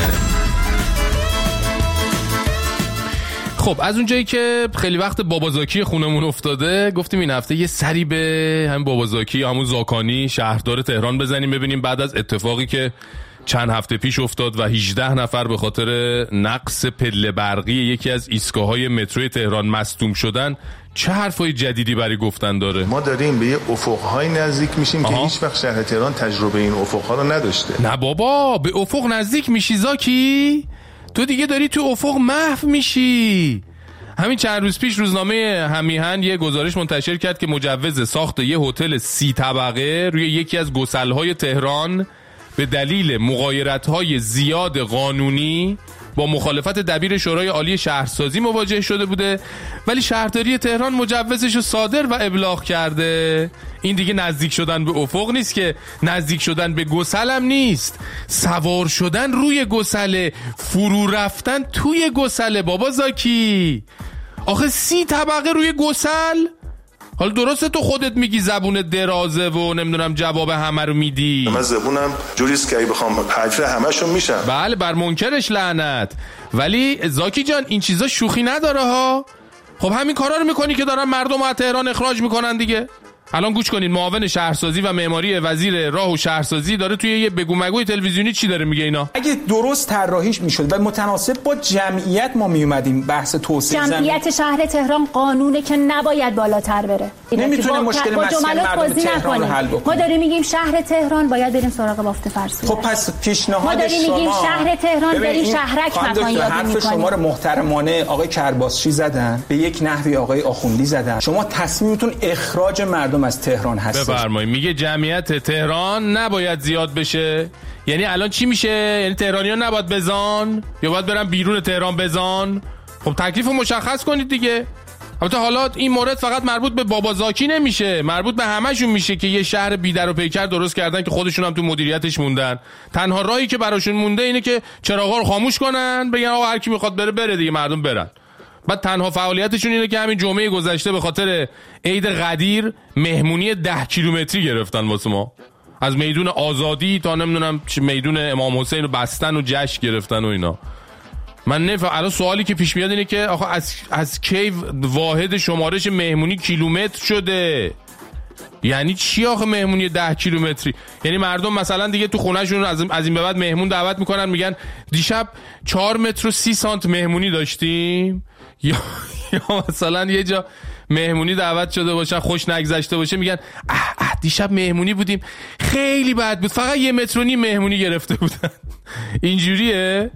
S2: خب از اونجایی که خیلی وقت بابازاکی خونمون افتاده، گفتیم این هفته یه سری به هم بابازاکی، همون زاکانی شهردار تهران بزنیم، ببینیم بعد از اتفاقی که چند هفته پیش افتاد و 18 نفر به خاطر نقص پله برقی یکی از ایستگاه‌های متروی تهران مصدوم شدن، چه حرفای جدیدی برای گفتن داره.
S16: ما داریم به یه افق‌های نزدیک میشیم که هیچ وقت شهر تهران تجربه این افق‌ها رو نداشته.
S2: نه بابا، به افق نزدیک میشی زاکی؟ تو دیگه داری تو افق محو میشی. همین چند روز پیش روزنامه همیهن یه گزارش منتشر کرد که مجوز ساخت یه هتل 30 طبقه روی یکی از گسل‌های تهران به دلیل مغایرت‌های زیاد قانونی با مخالفت دبیر شورای عالی شهرسازی مواجه شده بوده، ولی شهرداری تهران مجوزش رو صادر و ابلاغ کرده. این دیگه نزدیک شدن به افق نیست که، نزدیک شدن به گسل هم نیست، سوار شدن روی گسله، فرو رفتن توی گسله. بابا زاکی آخه 30 طبقه روی گسل؟ حالا درسته تو خودت میگی زبون درازه و نمیدونم جواب همه رو میدی.
S16: من زبونم جوریست که ای بخوام حرف همشون میشم.
S2: بله بر منکرش لعنت. ولی زاکی جان این چیزا شوخی نداره ها. خب همین کارا رو میکنی که دارن مردم از تهران اخراج میکنن دیگه. الان گوش کنین، معاون شهرسازی و معماری وزیر راه و شهرسازی داره توی یه بگو مگوی تلویزیونی چی داره میگه اینا.
S17: اگه درست طراحیش میشد و متناسب با جمعیت ما میومدیم بحث توسعه
S18: جمعیت شهر تهران قانونه که نباید بالاتر بره.
S17: نمیتونه مشکل مسکن مردم تهران رو حل بکنه.
S18: ما داریم میگیم شهر تهران باید بریم سراغ بافت فرسوده.
S17: خب پس پیشنهاد
S18: ما داریم میگیم شهر تهران بریم شهرک مکان یابی
S17: حرف
S18: میکنیم.
S17: شما رو محترمانه آقای کرباسچی زدن، به یک نحوی آقای آخوندی زدن. شما تصمیمتون اخراج مردم از تهران هست.
S2: بفرمایید. میگه جمعیت تهران نباید زیاد بشه. یعنی الان چی میشه؟ یعنی تهرانیان نباید بزان یا باید برن بیرون تهران بزان؟ خب تکلیفو مشخص کنید دیگه. البته حالا این مورد فقط مربوط به بابازاکی نمیشه، مربوط به همه‌شون میشه که یه شهر بی‌در و پیکر درست کردن که خودشون هم تو مدیریتش موندن. تنها راهی که براشون مونده اینه که چراغا رو خاموش کنن، بگن آقا هر کی میخواد بره دیگه، مردم برن. بعد تنها فعالیتشون اینه که همین جمعه گذشته به خاطر عید قدیر مهمونی 10 کیلومتری گرفتن واسه ما. از میدون آزادی تا نمیدونم میدون امام حسین رو بستن و جشن گرفتن و اینا. من نفهم. الان سوالی که پیش میاد اینه که آخه از کی واحد شمارش مهمونی کیلومتر شده؟ یعنی چی آخه مهمونی 10 کیلومتری؟ یعنی مردم مثلا دیگه تو خونهشون از این به بعد مهمون دعوت میکنن، میگن دیشب 4 متر و 30 سانت مهمونی داشتیم، یا مثلا یه جا مهمونی دعوت شده باشن خوش نگذشته باشه، میگن دیشب مهمونی بودیم خیلی بد بود، فقط 1.5 متر مهمونی گرفته بودن. اینجوریه؟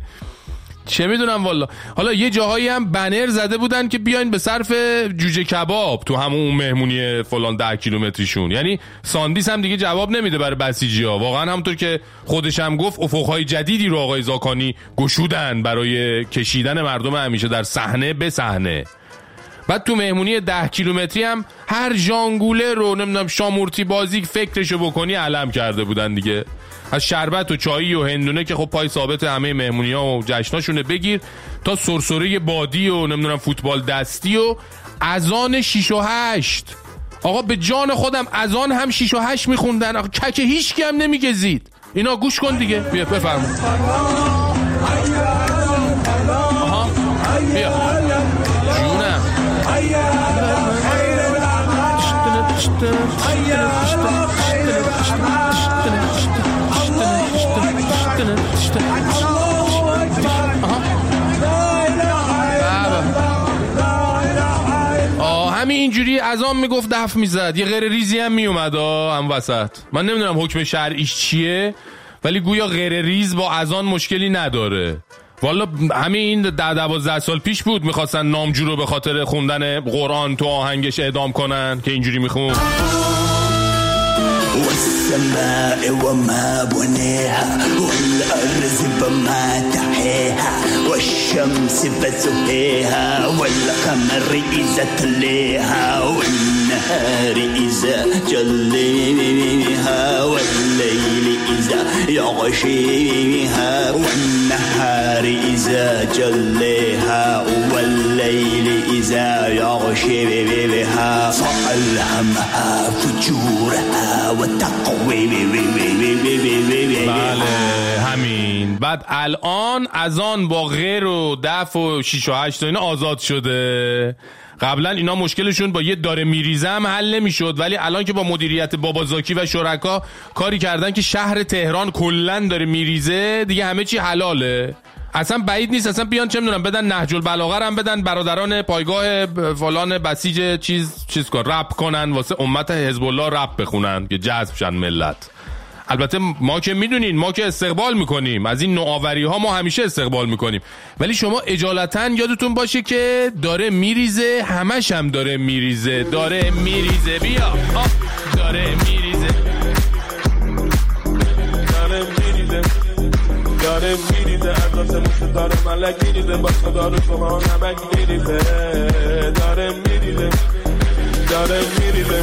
S2: چه میدونم والا. حالا یه جاهایی هم بنر زده بودن که بیاین به صرف جوجه کباب تو همون مهمونی فلان 10 کیلومتریشون. یعنی ساندیس هم دیگه جواب نمیده برای بسیجی‌ها. واقعا همونطور که خودش هم گفت افق‌های جدیدی رو آقای زاکانی گشودن برای کشیدن مردم همیشه در صحنه به صحنه. بعد تو مهمونی 10 کیلومتری هم هر ژانگوله رو نمیدونم شامورتی بازی فکرشو بکنی علم کرده بودن دیگه. از شربت و چایی و هندونه که خب پای ثابت همه مهمونی‌ها و جشناشونه بگیر، تا سرسره بادی و نمیدونم فوتبال دستی و اذان 6 و 8. آقا به جان خودم اذان هم 6 و 8 میخوندن. آقا کک هیچ کی هم نمیگزید. اینا گوش کن دیگه. بیا بفرما. آها بیا جونم. همین اینجوری اذان میگفت دف میزد، یه غیر ریزی هم میومد هم وسط. من نمیدونم حکم شرعیش چیه، ولی گویا غیر ریز با اذان مشکلی نداره. والا همین 10-12 سال پیش بود میخواستن نامجو رو به خاطر خوندن قرآن تو آهنگش اعدام کنن که اینجوری میخوند
S13: والسماء وما بنيها والأرض بما تحيها والشمس فسهيها والقمر إذا تليها والنهار إذا جليها والليل إذا يغشيها والنهار إذا جليها والليل إذا يغشيها فألهمها فجورها وتقويها.
S2: بله همین. بعد الان از آن با غیر و دف و 6 و 8 اینا آزاد شده. قبلا اینا مشکلشون با یه داره میریزه هم حل نمیشد، ولی الان که با مدیریت بابازاکی و شرکا کاری کردن که شهر تهران کلن داره میریزه دیگه همه چی حلاله. اصلا بعید نیست اصلا بیان چه میدونم بدن نهج البلاغه هم بدن برادران پایگاه فلان بسیج چیز کن رپ کنن واسه امت حزب الله رپ بخونن که جذب شن ملت. البته ما که میدونین ما که استقبال میکنیم از این نوآوری ها، ما همیشه استقبال میکنیم، ولی شما اجالتا یادتون باشه که داره میریزه، همش هم داره میریزه، داره میریزه. بیا داره میریزه، داره میریزه، داره میریزه، از آسمون داره ملک میریزه، با صدار شما نمک میریزه، داره میریزه، داره میریزه.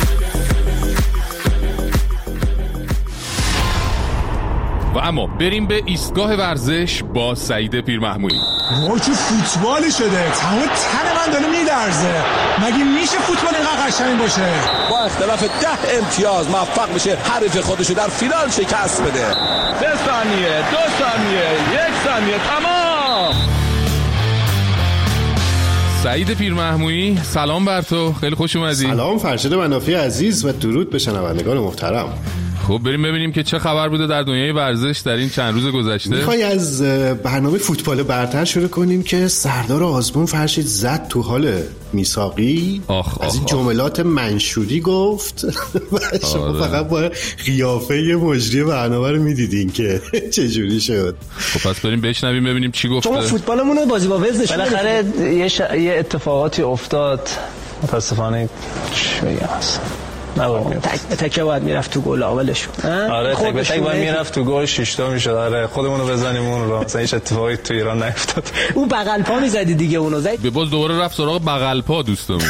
S2: و اما بریم به ایستگاه ورزش با سعید پیرمحمودی.
S19: چه فوتبالی شده، تمام تن من داره میلرزه. مگه میشه فوتبال اینقدر قشنگ باشه؟
S20: با اختلاف 10 امتیاز موفق میشه حریف خودشو در فینال شکست بده. 3 ثانیه، 2 ثانیه، 1 ثانیه، تمام.
S2: سعید پیرمحمودی سلام بر تو، خیلی خوش اومدی.
S21: سلام فرشید منافی عزیز و درود به شنوندگان محترم.
S2: خب بریم ببینیم که چه خبر بوده در دنیای ورزش در این چند روز گذشته.
S21: میخوای از برنامه فوتبال برتر شروع کنیم که سردار آزمون فرشید زد تو حال میثاقی، از این جملات منشوری گفت و شما فقط با قیافه مجری برنامه رو میدیدین که چه جوری شد.
S2: خب پس بریم بشنویم ببینیم چی گفته.
S15: شما فوتبالمون رو بازی با ولز نشون بالاخره یه اتفاقاتی افتاد متاسفانه چی بگم اصلا تکه باید میرفت تو گل اولشون.
S22: آره تک به تک باید میرفت تو گل 6 تا میشد. آره خودمونو بزنیم اون رو، مثلا هیچ اتفاقی تو ایران نیفتاد.
S15: اون بغل پا میزدی دیگه، اونو زد
S2: به باز دوباره رفت سراغ بغل پا دوستمون.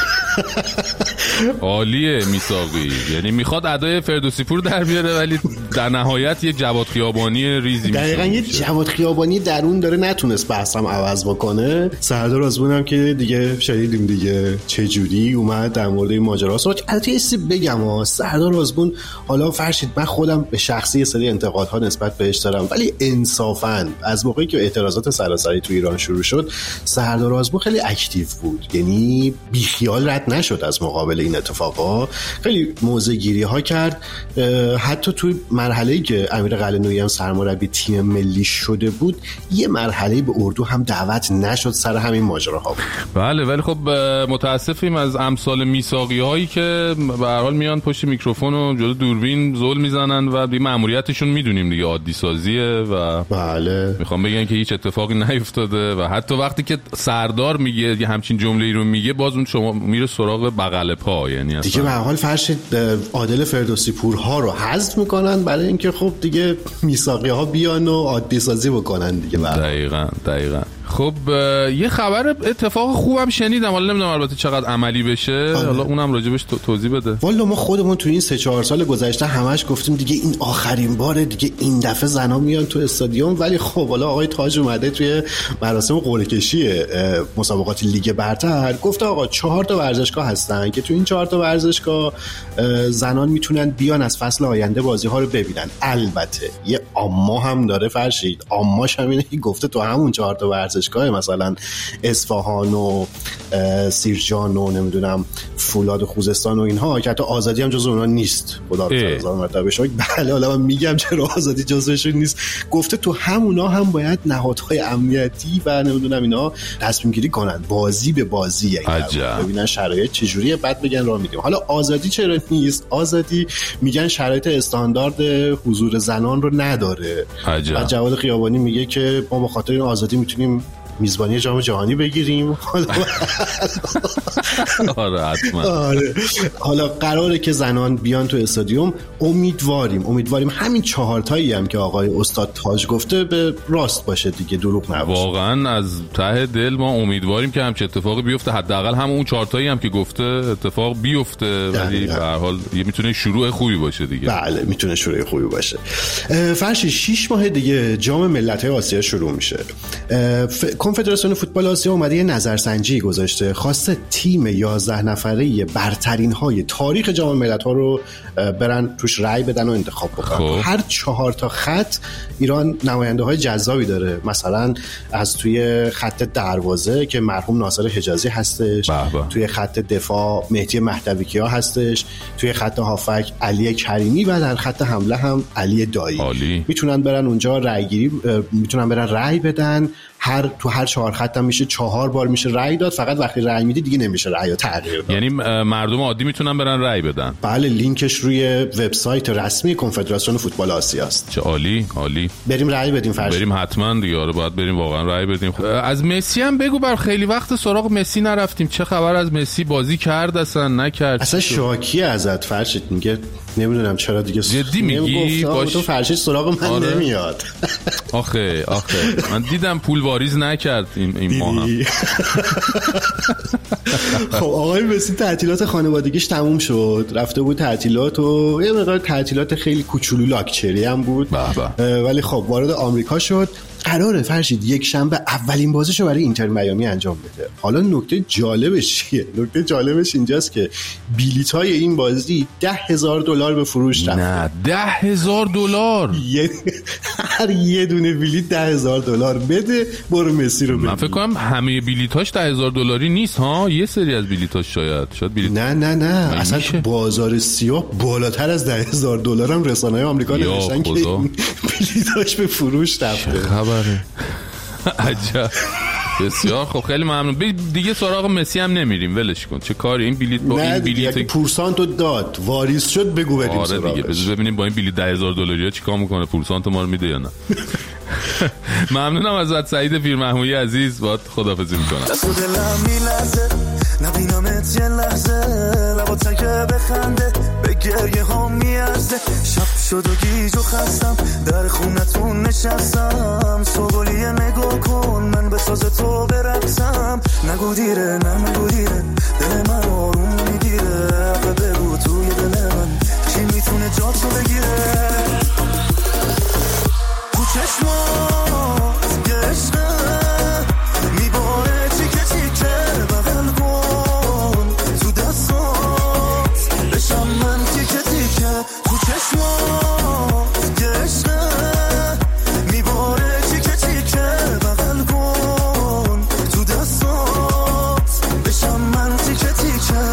S2: عالیه میثاقی، یعنی میخواد ادای فردوسی پور در بیاره ولی در نهایت یک جواد خیابانی ریزی میشه.
S21: دقیقاً یه جواد خیابانی درون داره، نتونست بحثم عوض بکنه. سردار آزمون هم که دیگه شنیدیم دیگه چه جوری اومد در مورد این ماجرا صحبت. البته یه چیزی بگم، سردار آزمون حالا فرشید من خودم به شخصی یه سری انتقادها نسبت بهش دارم، ولی انصافاً از موقعی که اعتراضات سراسری تو ایران شروع شد سردار آزمون خیلی اکتیو بود، یعنی بیخیال رد نشد از مقابل این اتفاقا، خیلی موضع‌گیری ها کرد. حتی توی مرحله‌ای که امیر قلعه‌نویی هم سرمربی تیم ملی شده بود یه مرحله به اردو هم دعوت نشد سر همین ماجراها بود.
S2: بله ولی خب متاسفیم از امثال میثاقی هایی که به هر حال میان پشت میکروفون و جلو دوربین زل میزنن و بی مأموریتشون میدونیم دیگه عادی سازیه و
S21: بله
S2: میخوام بگن که هیچ اتفاقی نیفتاده و حتی وقتی که سردار میگه یه همچین جمله‌ای رو میگه باز اون شما میره سراغ بغل پا، یعنی
S21: دیگه به هر حال فرشید عادل فردوسی پورها رو حذف میکنن برای اینکه خب دیگه میثاقی ها بیان و عادی سازی بکنن دیگه.
S2: دقیقاً. خب یه خبر اتفاق خوبم شنیدم، حالا نمیدونم البته چقدر عملی بشه، حالا اونم راجبش توضیح بده.
S21: والا ما خودمون تو این 3-4 سال گذشته همش گفتیم دیگه این آخرین باره دیگه این دفعه زنا میان تو استادیوم، ولی خب حالا آقای تاج اومده توی مراسم قرعه کشی مسابقات لیگ برتر گفته آقا 4 تا ورزشگاه هستن که تو این 4 تا ورزشگاه زنان میتونن بیان از فصل آینده بازی ها رو ببینن. البته یه اما هم داره فرشید، اماش هم اینه که گفته تو همون 4 تا ورزشگاه مثلا اصفهان و سیرجان و نمیدونم فولاد و خوزستان و اینها که حتی آزادی هم جزو اونها نیست، خدا رو هزار مرتبه شکر. بله حالا من میگم چرا آزادی جزوشون نیست، گفته تو همونا هم باید نهادهای امنیتی و نمیدونم اینا تصمیم گیری کنن بازی به بازی، ببینن شرایط شرایط چجوریه، بعد بگن راه میدیم. حالا آزادی چرا نیست؟ آزادی میگن شرایط استاندارد حضور زنان رو نداره. بعد جواد خیابانی میگه که ما به خاطر این آزادی میتونیم میزبانی جام جهانی بگیریم.
S2: آره حتما.
S21: آره. حالا قراره که زنان بیان تو استادیوم. امیدواریم همین 4 تایی هم که آقای استاد تاج گفته به راست باشه دیگه، دروغ نباشه.
S2: واقعا از ته دل ما امیدواریم که همچین اتفاقی بیفته، حداقل همون 4 تایی هم که گفته اتفاق بیفته، ولی به هر حال میتونه شروع خوبی باشه دیگه.
S21: بله میتونه شروع خوبی باشه. فرشی 6 ماه دیگه جام ملت‌های آسیا شروع میشه. کنفدراسیون فوتبال آسیا اومده یه نظرسنجی گذاشته، خواسته تیم 11 نفره برترین های تاریخ جام ملت‌ها رو برن توش رأی بدن و انتخاب بکنن. هر 4 تا خط ایران نماینده های جذابی داره، مثلا از توی خط دروازه که مرحوم ناصر حجازی هستش، توی خط دفاع مهدی مهدوی‌کیا هستش، توی خط هافک علی کریمی و در خط حمله هم علی دایی. میتونن برن اونجا میتونن برن رأی بدن. تو هر 4 خط هم میشه 4 بار میشه رأی داد، فقط وقتی رأی میدی دیگه نمیشه رأی رو تغییر داد.
S2: یعنی مردم عادی میتونن برن رأی بدن؟
S21: بله، لینکش روی وبسایت رسمی کنفدراسیون فوتبال آسیا است.
S2: چه عالی.
S21: بریم رأی بدیم فرشید.
S2: بریم حتما دیگه، آره باید بریم واقعا رأی بدیم. از مسی هم بگو، بر خیلی وقت سراغ مسی نرفتیم، چه خبر از مسی؟ بازی کرد اصلا نکرد؟
S21: اصلا شاکی ازت فرشید، میگه نمیدونم چرا دیگه
S2: جدی میگی؟
S21: باش تو فرشید سراغ من نمیاد.
S2: آخه من دیدم پول واریز نکرد این ماه هم.
S21: خب آقای مسی تعطیلات خانوادگیش تموم شد، رفته بود تعطیلات و یه مقدار تعطیلات خیلی کوچولو لاکچری هم بود، ولی خب وارد آمریکا شد. قراره فرشید یک شنبه اولین بازیشو برای اینتر میامی انجام بده. حالا نکته جالبش چیه؟ نکته جالبش اینجاست که بلیط‌های این بازی $10,000 به فروش رفت.
S2: نه $10,000
S21: هر یه دونه بلیط $10,000 بده برو مسی رو ببین.
S2: من فکر کنم همه بلیطاش $10,000 نیست ها، یه سری از بلیطاش شاید بلیط.
S21: نه اصلا تو بازار سیاه بالاتر از $10,000 هم رسانه‌های آمریکا نوشتن که بلیطاش به فروش رفته.
S2: عجب. بسیار خب، خیلی ممنون. دیگه سراغ مسی هم نمیریم، ولش کن. چه کاری این بلیط با این بلیط
S21: پورسانتو داد واریز شد بگو بریم
S2: سراغش. آره دیگه ببینیم با این بلیط $10,000 چیکار میکنه، پورسانت ما رو میده یا نه. ممنونم ازت سعید پیرمحمودی عزیز، باهات خداحافظی میکنم.
S6: دست دلم میلرزه نبینمت یه لحظه، لبا تکه بخنده به گریه ها میارزه. شب شد و گیج و خستم در خونتون نشستم، سوگلیه نگاه کن من به ساز تو برقصم. نگو دیره دل من آروم میگیره، بگو توی دل من کی میتونه جاتو بگیره. تو چشمات یه عشقه میباره چیکه چیکه، بغل کن تو دستات بشم من تیکه تیکه. تو چشمات یه عشقه میباره چیکه چیکه، بغل کن تو دستات بشم من تیکه تیکه.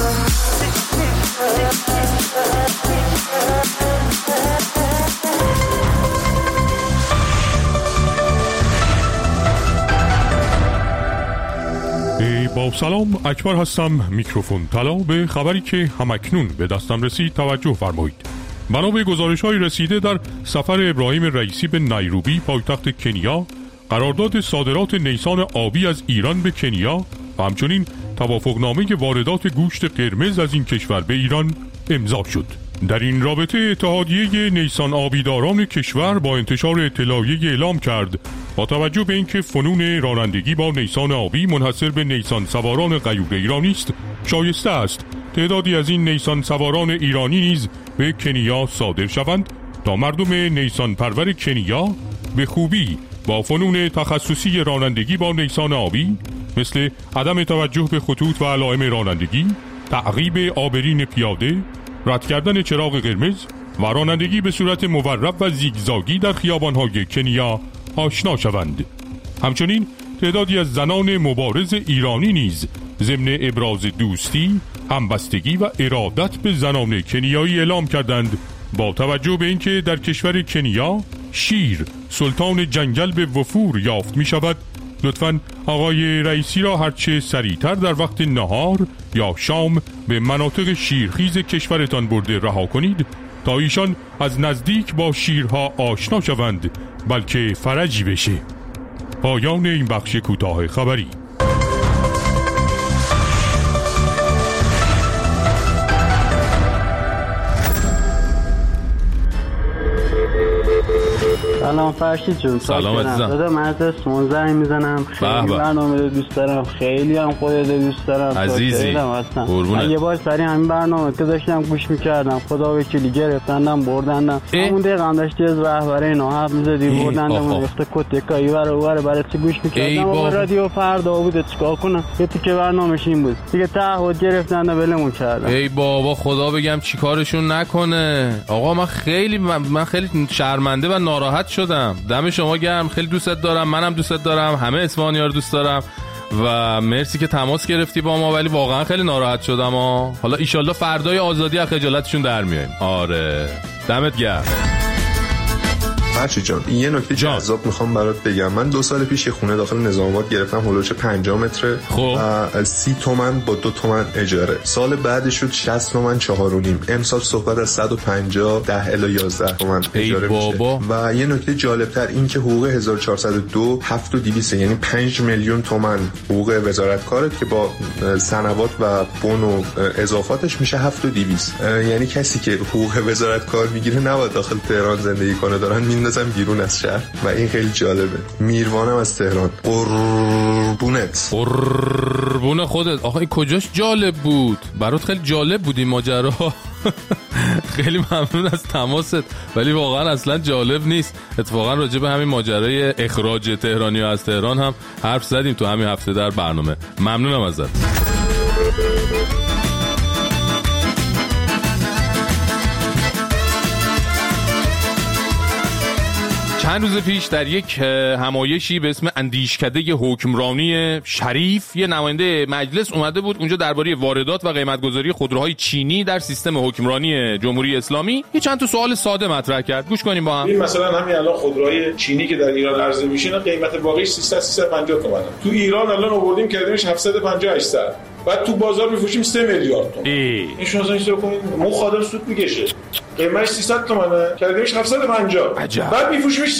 S4: با سلام، اکبر هستم. میکروفون طلا به خبری که همکنون به دستم رسید توجه فرمایید. بنا به گزارش‌های رسیده در سفر ابراهیم رئیسی به نایروبی پایتخت کنیا، قرارداد صادرات نیسان آبی از ایران به کنیا و همچنین توافقنامه واردات گوشت قرمز از این کشور به ایران امضا شد. در این رابطه اتحادیه نیسان آبیداران کشور با انتشار اطلاعیه اعلام کرد با توجه به اینکه فنون رانندگی با نیسان آبی منحصر به نیسان سواران غیور ایرانی است، شایسته است تعدادی از این نیسان سواران ایرانی نیز به کنیا صادر شوند تا مردم نیسان پرور کنیا به خوبی با فنون تخصصی رانندگی با نیسان آبی مثل عدم توجه به خطوط و علائم رانندگی، تعقیب آبرین پیاده، رد کردن چراغ قرمز و رانندگی به صورت مورب و زیگزاگی در خیابان‌های کنیا آشنا شوند. همچنین تعدادی از زنان مبارز ایرانی نیز ضمن ابراز دوستی، همبستگی و ارادت به زنان کنیایی اعلام کردند با توجه به اینکه در کشور کنیا شیر سلطان جنگل به وفور یافت می شود. لطفاً آقای رئیسی را هرچه سریعتر در وقت نهار یا شام به مناطق شیرخیز کشورتان برده رها کنید تا ایشان از نزدیک با شیرها آشنا شوند، بلکه فرجی بشه. پایان این بخش کوتاه خبری.
S5: سلام فرشید جون.
S2: سلام عزیزم.
S5: دادا من از اسمون زنگ میزنم. خیلی برنامه رو دوست دارم، خیلی هم خودت دوست دارم
S2: عزیزی.
S5: یه بار سری همین برنامه که داشتم گوش میکردم، خدا وکیلی گرفتندم بردندم همون دقیقه هم داشتی از رهبره اینا حرف میزدی بردندم اون وقت کتکایی برای چی گوش میکردم و رادیو فردا بود چیکار کنم، یه تیکه برنامه‌ش این بود دیگه، تعهد گرفتند ولمون کردن.
S2: ای بابا خدا بگم چیکارشون نکنه. آقا من خیلی شرمنده و ناراحت شدم. دم شما گرم، خیلی دوستت دارم، منم دوستت دارم، همه اصفهانی‌ها رو دوست دارم و مرسی که تماس گرفتی با ما، ولی واقعا خیلی ناراحت شدم. حالا ایشالله فردای آزادی از خجالتشون در میایم. آره دمت گرم.
S7: فرشید جان یه نکته جذاب میخوام برات بگم. من 2 سال پیش یه خونه داخل نظام آباد گرفتم، هولوش 50 متره و 30 تومن با 2 تومن اجاره. سال بعدش شد 60 تومن 4.5. امسال صحبت از 150 10 الی 11 تومن اجاره میشه. و یه نکته جالبتر این که حقوق 1402 7200 یعنی 5 میلیون تومن حقوق وزارت کارت که با سنوات و بون و اضافاتش میشه 7200. یعنی کسی که حقوق وزارت کار میگیره نباید داخل تهران زندگی کنه، دارن میندازن بیرون از شهر و این خیلی جالبه. میروانم از تهران.
S2: قربون خودت. آخه این کجاش جالب بود؟ برات خیلی جالب بود این ماجرا. خیلی ممنون از تماست، ولی واقعا اصلا جالب نیست. اتفاقا راجع به همین ماجرای اخراج تهرانی ها از تهران هم حرف زدیم تو همین هفته در برنامه. ممنونم ازت. چند روز پیش در یک همایشی به اسم اندیشکده حکمرانی شریف یه نماینده مجلس اومده بود اونجا درباره واردات و قیمتگذاری خودروهای چینی در سیستم حکمرانی جمهوری اسلامی یه چند تا سوال ساده مطرح کرد. گوش کنیم با هم.
S23: این مثلا همین الان خودروهای چینی که در ایران عرضه میشن قیمت واقعیش 350 تومانه. تو ایران الان آوردیم کردیمش 750 800. بعد تو بازار میفروشیم 3 میلیارد تومان. این شما اینجوری کنید مخاطب سود میکشه. قیمتش 300 تومانه، کردیمش 750. بعد میفروشیمش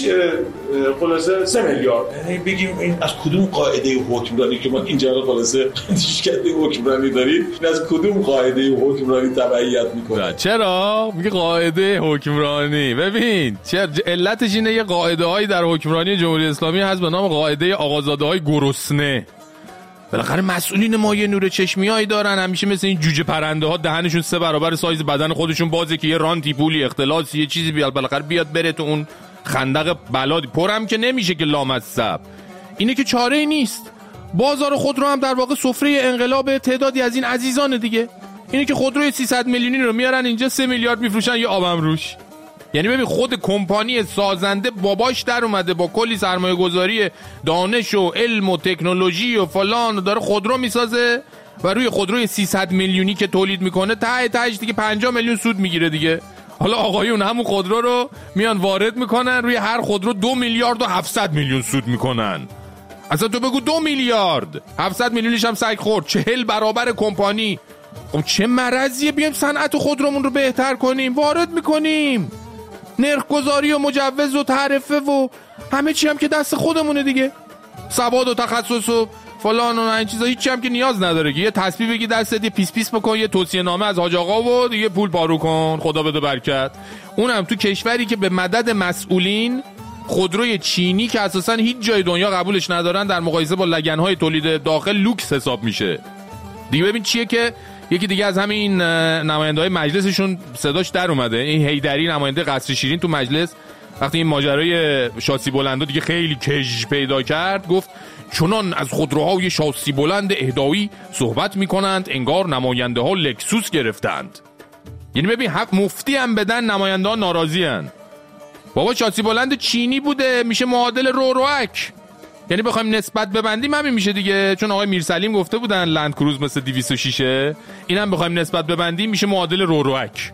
S23: خلاصه 3 میلیارد. یعنی بگیم این از کدوم قاعده حکمرانی که ما اینجا خلاصه اندیشکده حکمرانی داریم، این از کدوم قاعده حکمرانی تبعیت میکنه؟
S2: چرا میگه قاعده حکمرانی؟ ببین چرا علتش اینه یه قاعده‌ای در حکمرانی جمهوری اسلامی هست به نام قاعده آقازاده‌های گرسنه. بالاخره مسئولین ما یه نور چشمیایی دارن، همیشه مثل این جوجه پرنده ها دهنشون 3 برابر سایز بدن خودشون بازه که یه رانتی پولی اختلاسی یه چیزی بیاد بالاخره بیاد بره تو اون خندق بلادی پرم که نمیشه که لامصب. اینه که چاره ای نیست. بازار خودرو هم در واقع سفره انقلاب تعدادی از این عزیزان دیگه. اینه که خودروی 300 میلیونی رو میارن اینجا 3 میلیارد میفروشن یه آبم روش. یعنی ببین خود کمپانی سازنده باباش در اومده با کلی سرمایه گذاری دانش و علم و تکنولوژی و فلان داره خودرو میسازه و روی خودروی 300 میلیونی که تولید میکنه تهش دیگه 50 میلیون سود میگیره دیگه. حالا آقایون همون خودرو رو میان وارد میکنن، روی هر خودرو 2 میلیارد و 700 میلیون سود میکنن. اصلا تو بگو 2 میلیارد 700 میلیونش هم سگ خورد 40 برابر کمپانی. خب چه مرضیه؟ بیایم صنعت خودرومون رو بهتر کنیم، وارد میکنیم، نرخ گذاری و مجوز و تعرفه و همه چی هم که دست خودمونه دیگه، سواد و تخصص و فلان و این چیزا هیچ هم که نیاز نداره که یه تسبیح بگی دستت یه پیس بکن، یه توصیه نامه از حاج آقا و دیگه پول پارو کن، خدا بده برکت. اونم تو کشوری که به مدد مسئولین خودروی چینی که اساسا هیچ جای دنیا قبولش ندارن در مقایسه با لگن‌های تولید داخل لوکس حساب میشه دیگه. ببین چیه که یکی دیگه از همین نماینده‌های مجلسشون صداش در اومده، این حیدری نماینده قصر شیرین تو مجلس وقتی این ماجرای شاسی بلندو دیگه خیلی کژ پیدا کرد گفت چنان از خودروهای شاسی بلند اهدایی صحبت میکنند انگار نماینده ها لکسوس گرفتند. یعنی ببین حق مفتی هم بدن نماینده ها ناراضی هن. بابا شاسی بلند چینی بوده میشه معادل روروک. یعنی بخوایم نسبت ببندیم همین میشه دیگه، چون آقای میرسلیم گفته بودن لند کروز مثل 206 اینم بخوایم نسبت ببندیم میشه معادل روروک.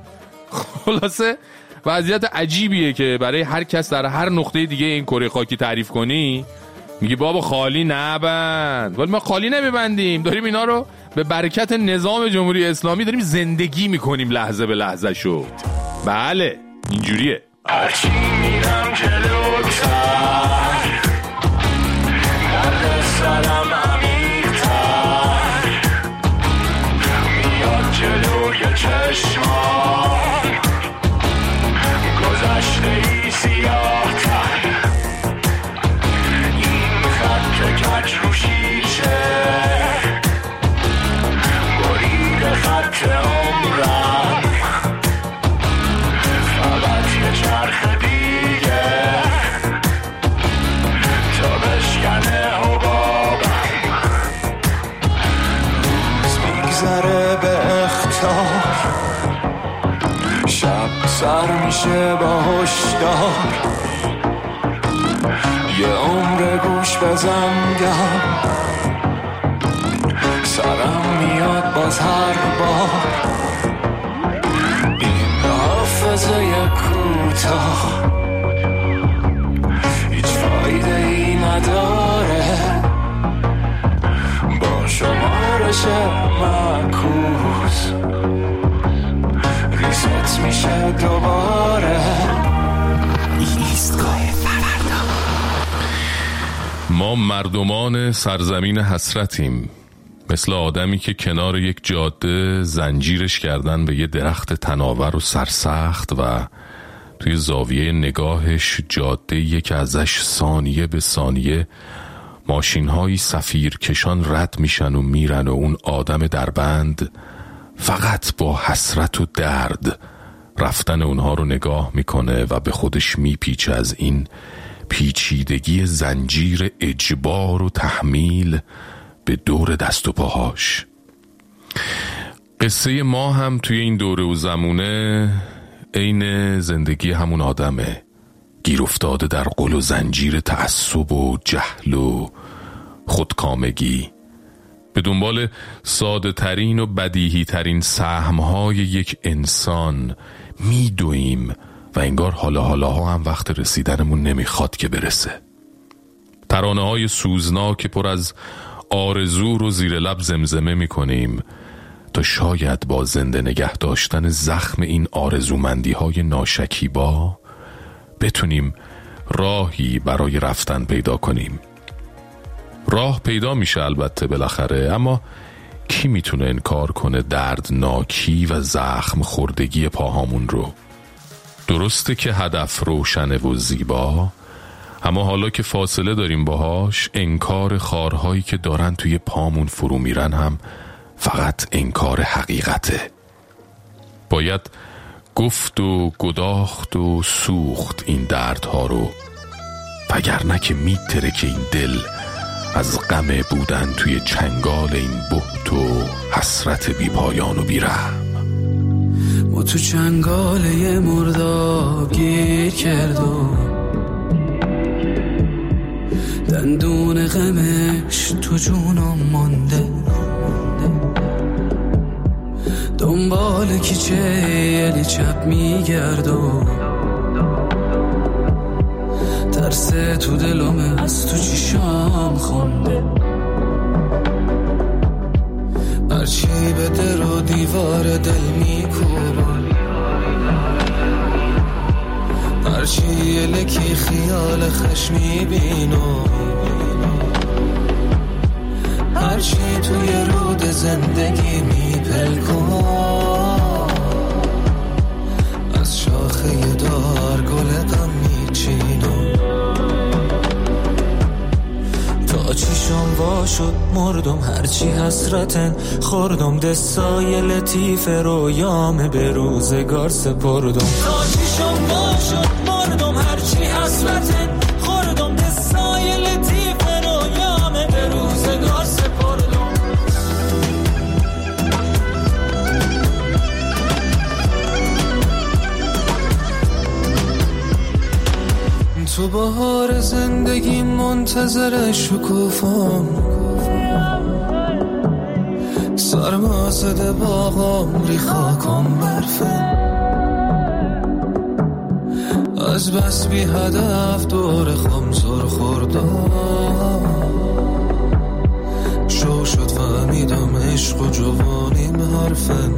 S2: خلاصه وضعیت عجیبیه که برای هر کس در هر نقطه دیگه این کره خاکی تعریف کنی میگه بابا خالی نبند. ولی ما خالی نمیبندیم، داریم اینا رو به برکت نظام جمهوری اسلامی داریم زندگی میکنیم لحظه به لحظه شد. بله اینجوریه.
S6: هرچی میرم جلوتر درد سرم عمیق‌تر میاد جلوی چشمان گذشته‌ای سیاه‌تر این خط کج رو شیشه برید خط عمرم فقط یه چرخ دیگه تا بشکنه حبابم روز میگذره به اختار شب سر میشه با هشدار یه عمر گوش بزنگم سرم میاد باز هر بار این حافظه کوتاه هیچ فایده ای نداره با شمارش معکوس ریست میشه دوباره ایستگاه فردا.
S2: ما مردمان سرزمین حسرتیم، مثل آدمی که کنار یک جاده زنجیرش کردن به یه درخت تناور و سرسخت و توی زاویه نگاهش جاده که ازش ثانیه به ثانیه ماشین‌های سفیر کشان رد میشن و میرن و اون آدم دربند فقط با حسرت و درد رفتن اونها رو نگاه میکنه و به خودش میپیچه از این پیچیدگی زنجیر اجبار و تحمیل به دور دست و پاهاش. قصه ما هم توی این دوره و زمونه عین زندگی همون آدمه، گیر افتاده در قل و زنجیر تعصب و جهل و خودکامگی، به دنبال ساده ترین و بدیهی ترین سهمهای یک انسان میدویم و انگار حالا هم وقت رسیدنمون نمیخواد که برسه. ترانه های سوزناک پر از آرزو رو زیر لب زمزمه میکنیم تا شاید با زنده نگه داشتن زخم این آرزومندی های ناشکیبا بتونیم راهی برای رفتن پیدا کنیم. راه پیدا میشه البته بالاخره، اما کی میتونه انکار کنه دردناکی و زخم خوردگی پاهامون رو؟ درسته که هدف روشنه و زیبا، اما حالا که فاصله داریم باهاش، انکار خارهایی که دارن توی پامون فرو میرن هم فقط انکار حقیقته. باید گفت و گداخت و سوخت این دردها رو، وگرنه که میتره که این دل از غم بودن توی چنگال این بهت و حسرت بی پایان و بی رحم.
S6: ما تو چنگال یه مرداب گیر کرد و دندون غمش تو جونم مانده، دنبال کیچه چپ میگرد و ترس تو دلم از تو چیشام خونده، هرچی به در و دیوار دل میکوبم، هرچی یه لکی خیال خش میبینم، هرچی توی رود زندگی میپلکم، از شاخه دار گل غم میچینم، تا چیشم وا شد مردم هرچی حسرتن خوردم، دستای لطیف رویام به روزگار سپردم، تا چیشم وا شد مردم هرچی حسرتن خوردم، دستای لطیف رویام به روزگار سپردم. تو بهار زندگی منتظر شکوفم، سرما زده باغم ری خاکم برفه، از بس بی هدف دور خمزور خوردم شو شد فهمیدم عشق و جوانیم حرفن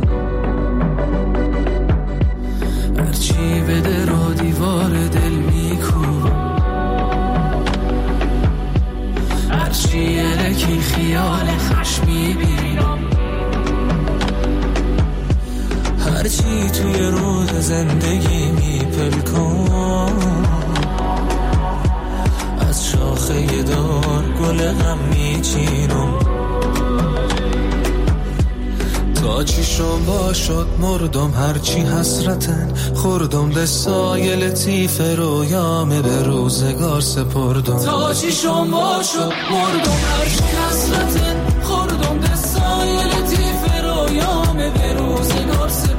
S6: هرچی بده را دیوار دل میکوبم هرچی الکی خیال خشم میبینم هرچی توی روز زندگی میپلکم از شاخه دار گل غم میچینم تا چیشم باشد مردم هرچی حسرتن خوردم دستای لطیف رویامه به روزگار سپردم تا چیشم باشد مردم هرچی حسرتن خوردم دستای لطیف رویامه به روزگار سپردم